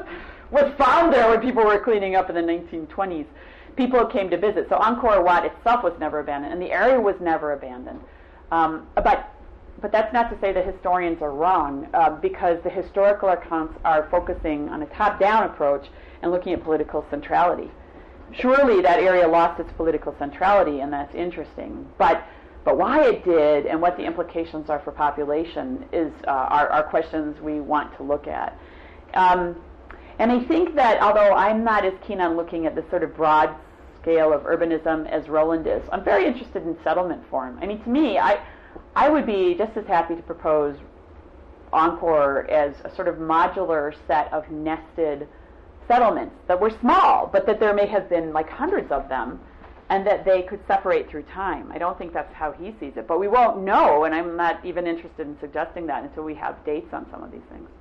was found there when people were cleaning up in the nineteen twenties. People came to visit. So Angkor Wat itself was never abandoned, and the area was never abandoned. Um, but but that's not to say that historians are wrong, uh, because the historical accounts are focusing on a top-down approach and looking at political centrality. Surely that area lost its political centrality, and that's interesting. But but why it did and what the implications are for population is uh, are, are questions we want to look at. Um, and I think that although I'm not as keen on looking at the sort of broad scale of urbanism as Roland is, I'm very interested in settlement form. I mean, to me, I I would be just as happy to propose Angkor as a sort of modular set of nested settlements that were small, but that there may have been like hundreds of them, and that they could separate through time. I don't think that's how he sees it, but we won't know, and I'm not even interested in suggesting that until we have dates on some of these things.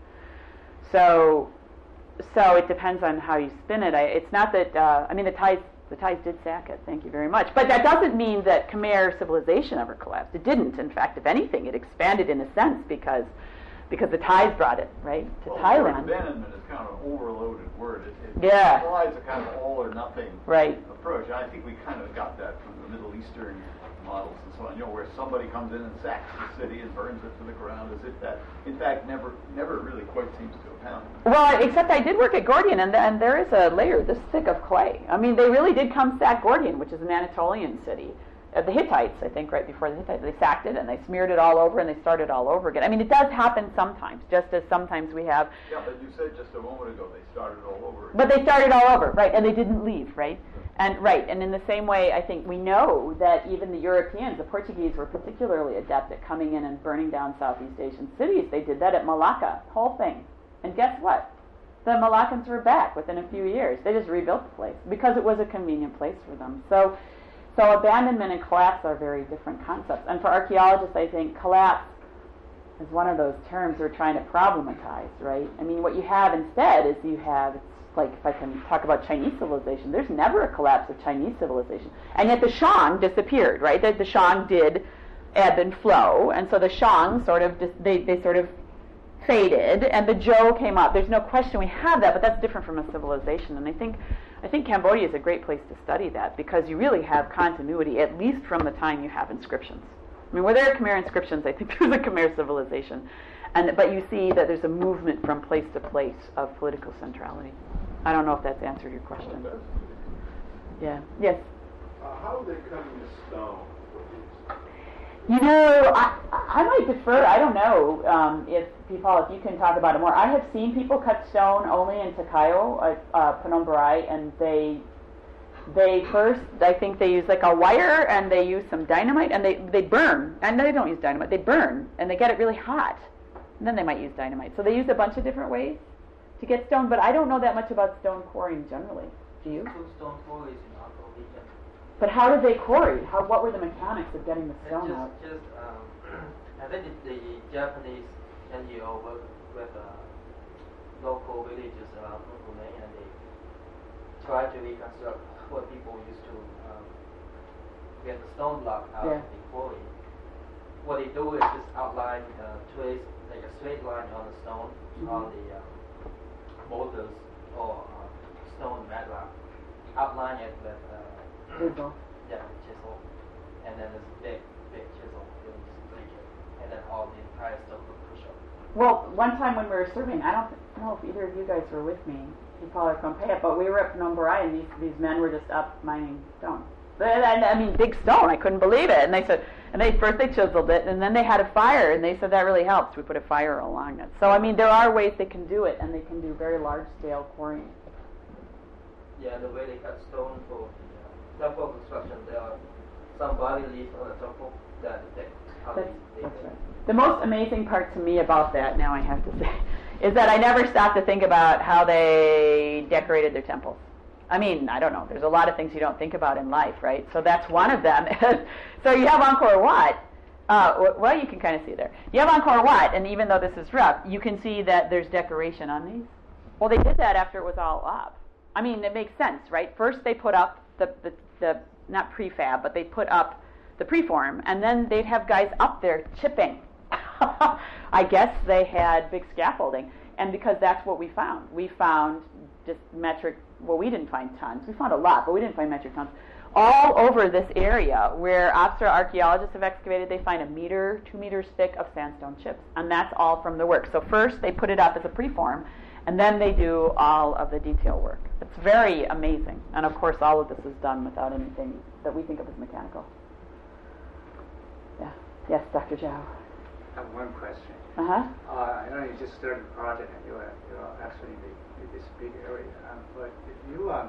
So, so it depends on how you spin it. I, it's not that uh, I mean the Thais the Thais did sack it. Thank you very much, but that doesn't mean that Khmer civilization ever collapsed. It didn't. In fact, if anything, it expanded in a sense because. Because the Thais brought it, right, to well, Thailand. Abandonment is kind of an overloaded word. It, it yeah. implies a kind of all or nothing right. approach. I think we kind of got that from the Middle Eastern models and so on, you know, where somebody comes in and sacks the city and burns it to the ground, as if that, in fact, never never really quite seems to have happened. Well, except I did work at Gordian, and, and there is a layer this thick of clay. I mean, they really did come sack Gordian, which is an Anatolian city. Uh, the Hittites, I think, right before the Hittites, they sacked it and they smeared it all over and they started all over again. I mean, it does happen sometimes, just as sometimes we have. Yeah, but you said just a moment ago they started all over again. But they started all over, right, and they didn't leave, right? And right, and in the same way, I think we know that even the Europeans, the Portuguese, were particularly adept at coming in and burning down Southeast Asian cities. They did that at Malacca, whole thing. And guess what? The Moluccans were back within a few years. They just rebuilt the place because it was a convenient place for them. So. So abandonment and collapse are very different concepts. And for archaeologists, I think collapse is one of those terms we're trying to problematize, right? I mean, what you have instead is you have, it's like if I can talk about Chinese civilization, there's never a collapse of Chinese civilization. And yet the Shang disappeared, right? The, the Shang did ebb and flow, and so the Shang sort of, dis- they, they sort of faded, and the Zhou came up. There's no question we have that, but that's different from a civilization. And I think I think Cambodia is a great place to study that because you really have continuity, at least from the time you have inscriptions. I mean, where there are Khmer inscriptions, I think there's a Khmer civilization. And but you see that there's a movement from place to place of political centrality. I don't know if that's answered your question. Yeah. Yes? Uh, how are they cutting the stone for these? You know, I, I might defer. I don't know um, if people, if you can talk about it more. I have seen people cut stone only in Takao, uh, uh, Phnom Barai, and they they first, I think they use like a wire and they use some dynamite and they, they burn. And they don't use dynamite. They burn and they get it really hot. And then they might use dynamite. So they use a bunch of different ways to get stone. But I don't know that much about stone quarrying generally. Do you? Two stone quarries in Angkor region. But how did they quarry? How, what were the mechanics of getting the stone just, out? Just, um, I think the Japanese N G O worked with uh, local villages around Brunei, and they tried to reconstruct what people used to um, get the stone block out Yeah. of the quarry. What they do is just outline, uh, trace like a straight line on the stone, Mm-hmm. on the um, boulders or uh, stone bedrock. Outline it with uh, Chisel. yeah, chisel, and then this big, big chisel, you just break it, and then all the entire stone will push up. Well, one time when we were surveying, I don't know if either of you guys were with me, you probably can't pay it, but we were at Phnom Barai and these, these men were just up mining stone. And, and, I mean, big stone, I couldn't believe it. And they said, and they first they chiseled it, and then they had a fire, and they said that really helped. We put a fire along it. So, I mean, there are ways they can do it, and they can do very large-scale quarrying. Yeah, the way they cut stone for the uh, temple construction, there are some body reliefs on the temple that depict how That's, they, they that's did. right. The most amazing part to me about that, now I have to say, is that I never stopped to think about how they decorated their temples. I mean, I don't know. There's a lot of things you don't think about in life, right? So that's one of them. So you have Angkor Wat. Uh, well, you can kind of see there. You have Angkor Wat, and even though this is rough, you can see that there's decoration on these. Well, they did that after it was all up. I mean, it makes sense, right? First they put up the, the, the not prefab, but they put up the preform, and then they'd have guys up there chipping. I guess they had big scaffolding, and because that's what we found. We found just metric, well, we didn't find tons. We found a lot, but we didn't find metric tons. All over this area where Apsara archaeologists have excavated, they find a meter, two meters thick of sandstone chips, and that's all from the work. So first they put it up as a preform, and then they do all of the detail work. It's very amazing. And of course, all of this is done without anything that we think of as mechanical. Yeah. Yes, Doctor Zhao. I have one question. Uh-huh. Uh, I know you just started the project and you are, you are actually in, the, in this big area. Um, but if you, um,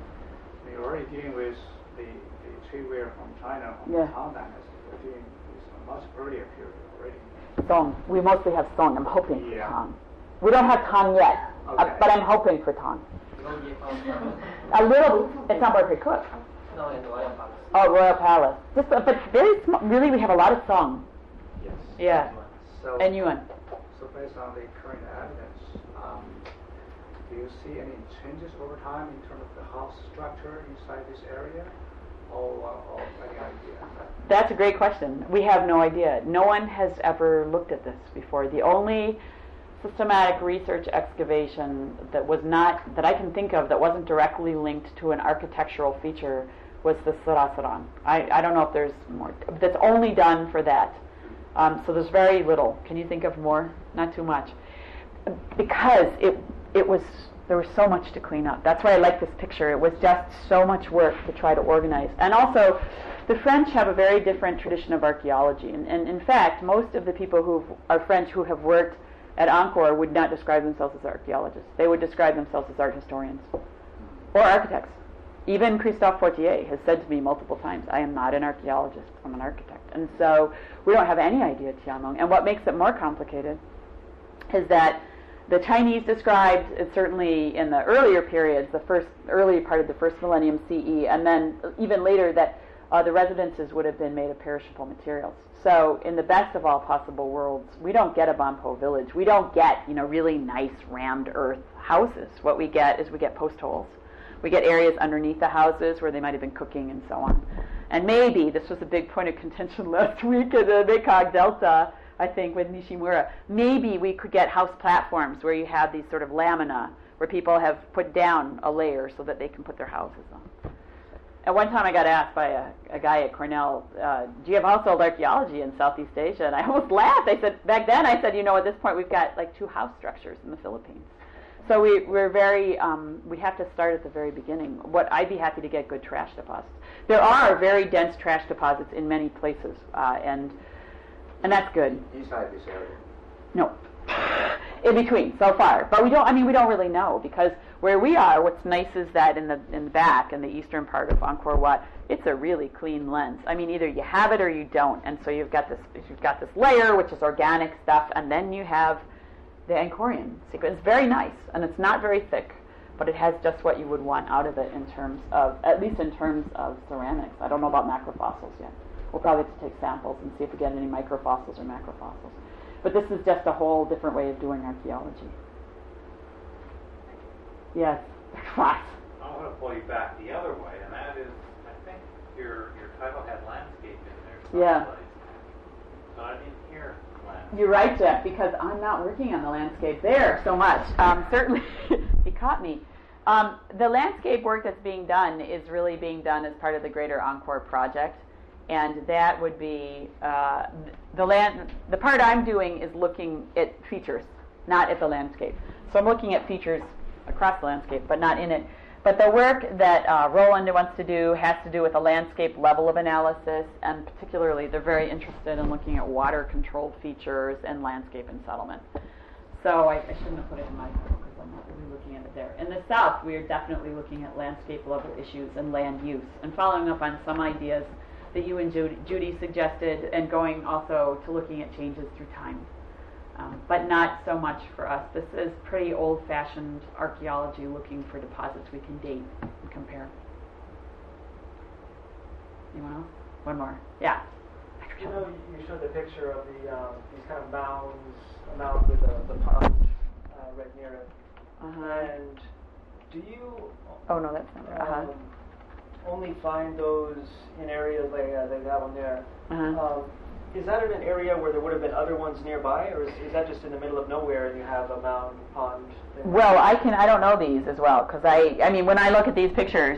you're already dealing with the, the treeware from China, from Yeah. the Tang Dynasty, you're dealing with a much earlier period already. Song. We mostly have Song. I'm hoping Yeah. for Tang. We don't have Tang yet, uh, Okay. but I'm hoping for Tang. No, you found A little. It's not very cook. no in the Royal Palace. Oh, Royal Palace. Just, uh, but very small. Really, we have a lot of Song. Yes. Yeah. So, And Yuan. so based on the current evidence, um, do you see any changes over time in terms of the house structure inside this area? Or, uh, or any idea? That's a great question. We have no idea. No one has ever looked at this before. The only systematic research excavation that was not, that I can think of, that wasn't directly linked to an architectural feature was the Sarasaran. I, I don't know if there's more. That's only done for that. Um, so there's very little. Can you think of more? Not too much. Because it it was, there was so much to clean up. That's why I like this picture. It was just so much work to try to organize. And also, the French have a very different tradition of archaeology. And, and in fact, most of the people who are French who have worked at Angkor would not describe themselves as archaeologists. They would describe themselves as art historians or architects. Even Christophe Fortier has said to me multiple times, I am not an archaeologist, I'm an architect. And so we don't have any idea at Tianmong. And what makes it more complicated is that the Chinese described, uh, certainly in the earlier periods, the first early part of the first millennium C E, and then even later that uh, the residences would have been made of perishable materials. So in the best of all possible worlds, we don't get a Bonpo village. We don't get, you know, really nice rammed earth houses. What we get is we get post holes. We get areas underneath the houses where they might have been cooking and so on. And maybe, this was a big point of contention last week in the Mekong Delta, I think, with Nishimura, maybe we could get house platforms where you have these sort of lamina where people have put down a layer so that they can put their houses on. At one time I got asked by a, a guy at Cornell, uh, do you have household archaeology in Southeast Asia? And I almost laughed. I said, back then I said, you know, at this point we've got like two house structures in the Philippines. So we, we're very, um, we have to start at the very beginning. What I'd be happy to get good trash deposits. There are very dense trash deposits in many places, uh, and and that's good. Inside this area? No. In between, so far. But we don't, I mean, we don't really know, because where we are, what's nice is that in the in the back, in the eastern part of Angkor Wat, it's a really clean lens. I mean, either you have it or you don't. And so you've got this, you've got this layer, which is organic stuff, and then you have the Angkorian secret. It's very nice, and it's not very thick, but it has just what you would want out of it in terms of, at least in terms of ceramics. I don't know about macrofossils yet. We'll probably have to take samples and see if we get any microfossils or macrofossils. But this is just a whole different way of doing archaeology. Yes. What? I want to pull you back the other way, and that is, I think your your title had landscape in there someplace. Yeah. So I didn't hear landscape. You're right, Jeff, because I'm not working on the landscape there so much. Um, certainly, he caught me. Um, the landscape work that's being done is really being done as part of the Greater Angkor project. And that would be uh, the land. The part I'm doing is looking at features, not at the landscape. So I'm looking at features across the landscape, but not in it. But the work that uh, Roland wants to do has to do with a landscape level of analysis, and particularly they're very interested in looking at water-controlled features and landscape and settlement. So I, I shouldn't have put it in my book because I'm not really looking at it there. In the south, we are definitely looking at landscape level issues and land use, and following up on some ideas that you and Judy, Judy suggested, and going also to looking at changes through time. Um, but not so much for us. This is pretty old-fashioned archaeology looking for deposits we can date and compare. Anyone else? One more. Yeah. You know, you showed the picture of the um, these kind of mounds, a mound with a, the pond uh, right near it. Uh-huh. And do you Oh, no, that's not right. Uh-huh. um, only find those in areas like, uh, like that one there? Uh-huh. Um, is that in an area where there would have been other ones nearby, or is, is that just in the middle of nowhere and you have a mound, pond thing? Well, I can. I don't know these as well, because I. I mean, when I look at these pictures,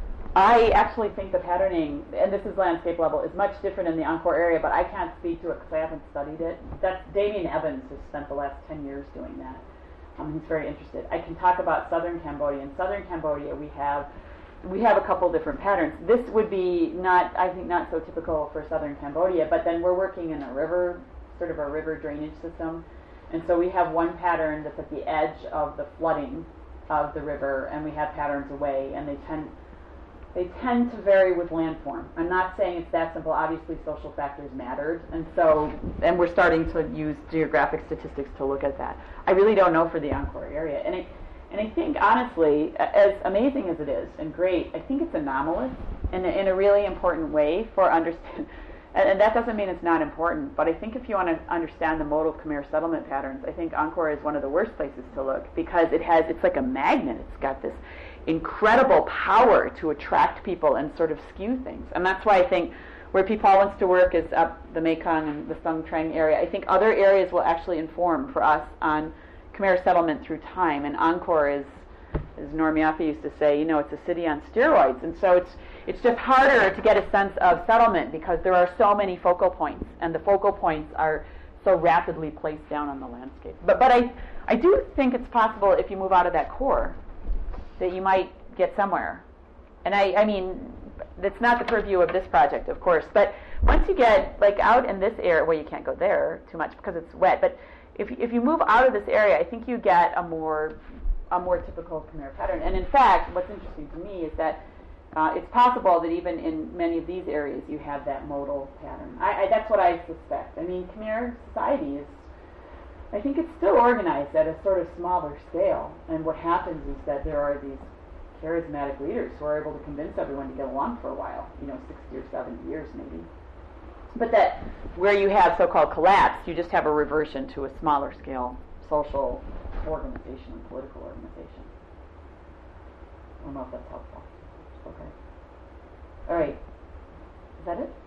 I actually think the patterning, and this is landscape level, is much different in the Angkor area, but I can't speak to it because I haven't studied it. That's Damien Evans, who spent the last ten years doing that. Um, he's very interested. I can talk about southern Cambodia. In southern Cambodia, we have we have a couple different patterns. This would be not, I think, not so typical for southern Cambodia, but then we're working in a river, sort of a river drainage system, and so we have one pattern that's at the edge of the flooding of the river, and we have patterns away, and they tend they tend to vary with landform. I'm not saying it's that simple. Obviously, social factors mattered, and so and we're starting to use geographic statistics to look at that. I really don't know for the Angkor area, and I, and I think honestly, as amazing as it is and great, I think it's anomalous in a, in a really important way for understand. And, and that doesn't mean it's not important, but I think if you want to understand the modal Khmer settlement patterns, I think Angkor is one of the worst places to look because it has it's like a magnet. It's got this incredible power to attract people and sort of skew things. And that's why I think where P. Paul wants to work is up the Mekong and the Stung Treng area. I think other areas will actually inform for us on Khmer settlement through time. And Angkor is, as Norm Yaffe used to say, you know, it's a city on steroids. And so it's it's just harder to get a sense of settlement because there are so many focal points, and the focal points are so rapidly placed down on the landscape. But but I I do think it's possible if you move out of that core that you might get somewhere. And I, I mean, that's not the purview of this project, of course, but once you get, like, out in this area, well, you can't go there too much because it's wet, but if if you move out of this area, I think you get a more a more typical Khmer pattern. And in fact, what's interesting to me is that uh, it's possible that even in many of these areas you have that modal pattern. I, I, that's what I suspect. I mean, Khmer society is, I think it's still organized at a sort of smaller scale, and what happens is that there are these charismatic leaders who are able to convince everyone to get along for a while, you know, sixty or seventy years maybe. But that where you have so-called collapse, you just have a reversion to a smaller scale social organization and political organization. I don't know if that's helpful. Okay. All right. Is that it?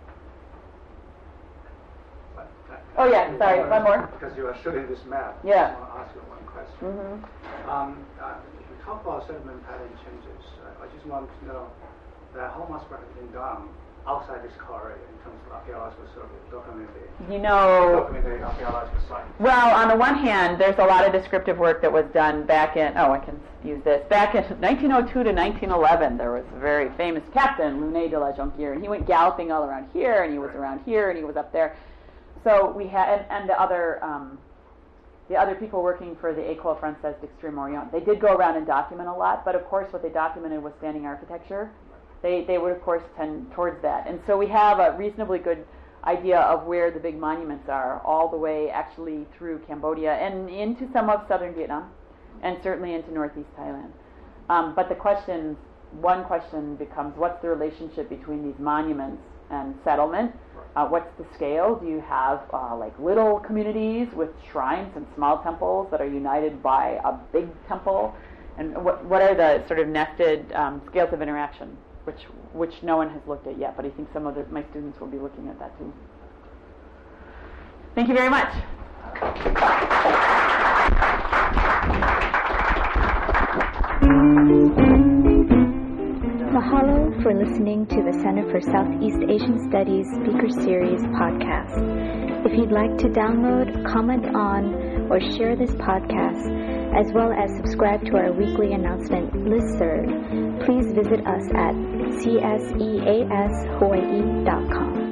Oh, yeah, sorry, one more. Because you are showing this map. Yeah. I want to ask you one question. Mm-hmm. Um, uh, you talk about settlement pattern changes. Uh, I just want to know that how much work has been done outside this core area in terms of archaeological survey, documenting the, You know, documenting the archaeological sites? well, on the one hand, there's a lot of descriptive work that was done back in, oh, I can use this, back in nineteen oh two to nineteen eleven, there was a very famous captain, Lounet de la Jonquière, and he went galloping all around here, and he was around here, and he was up there. So we had, and, and the other um, the other people working for the École Française d'Extrême-Orient, they did go around and document a lot, but of course what they documented was standing architecture. They they would of course tend towards that. And so we have a reasonably good idea of where the big monuments are, all the way actually through Cambodia and into some of southern Vietnam, and certainly into northeast Thailand. Um, but the question, one question becomes, what's the relationship between these monuments and settlement? Uh, what's the scale? Do you have uh, like little communities with shrines and small temples that are united by a big temple? And what what are the sort of nested um, scales of interaction, which which no one has looked at yet, but I think some of the, my students will be looking at that too. Thank you very much. Mahalo for listening to the Center for Southeast Asian Studies Speaker Series podcast. If you'd like to download, comment on, or share this podcast, as well as subscribe to our weekly announcement listserv, please visit us at c s e a s hawaii dot com.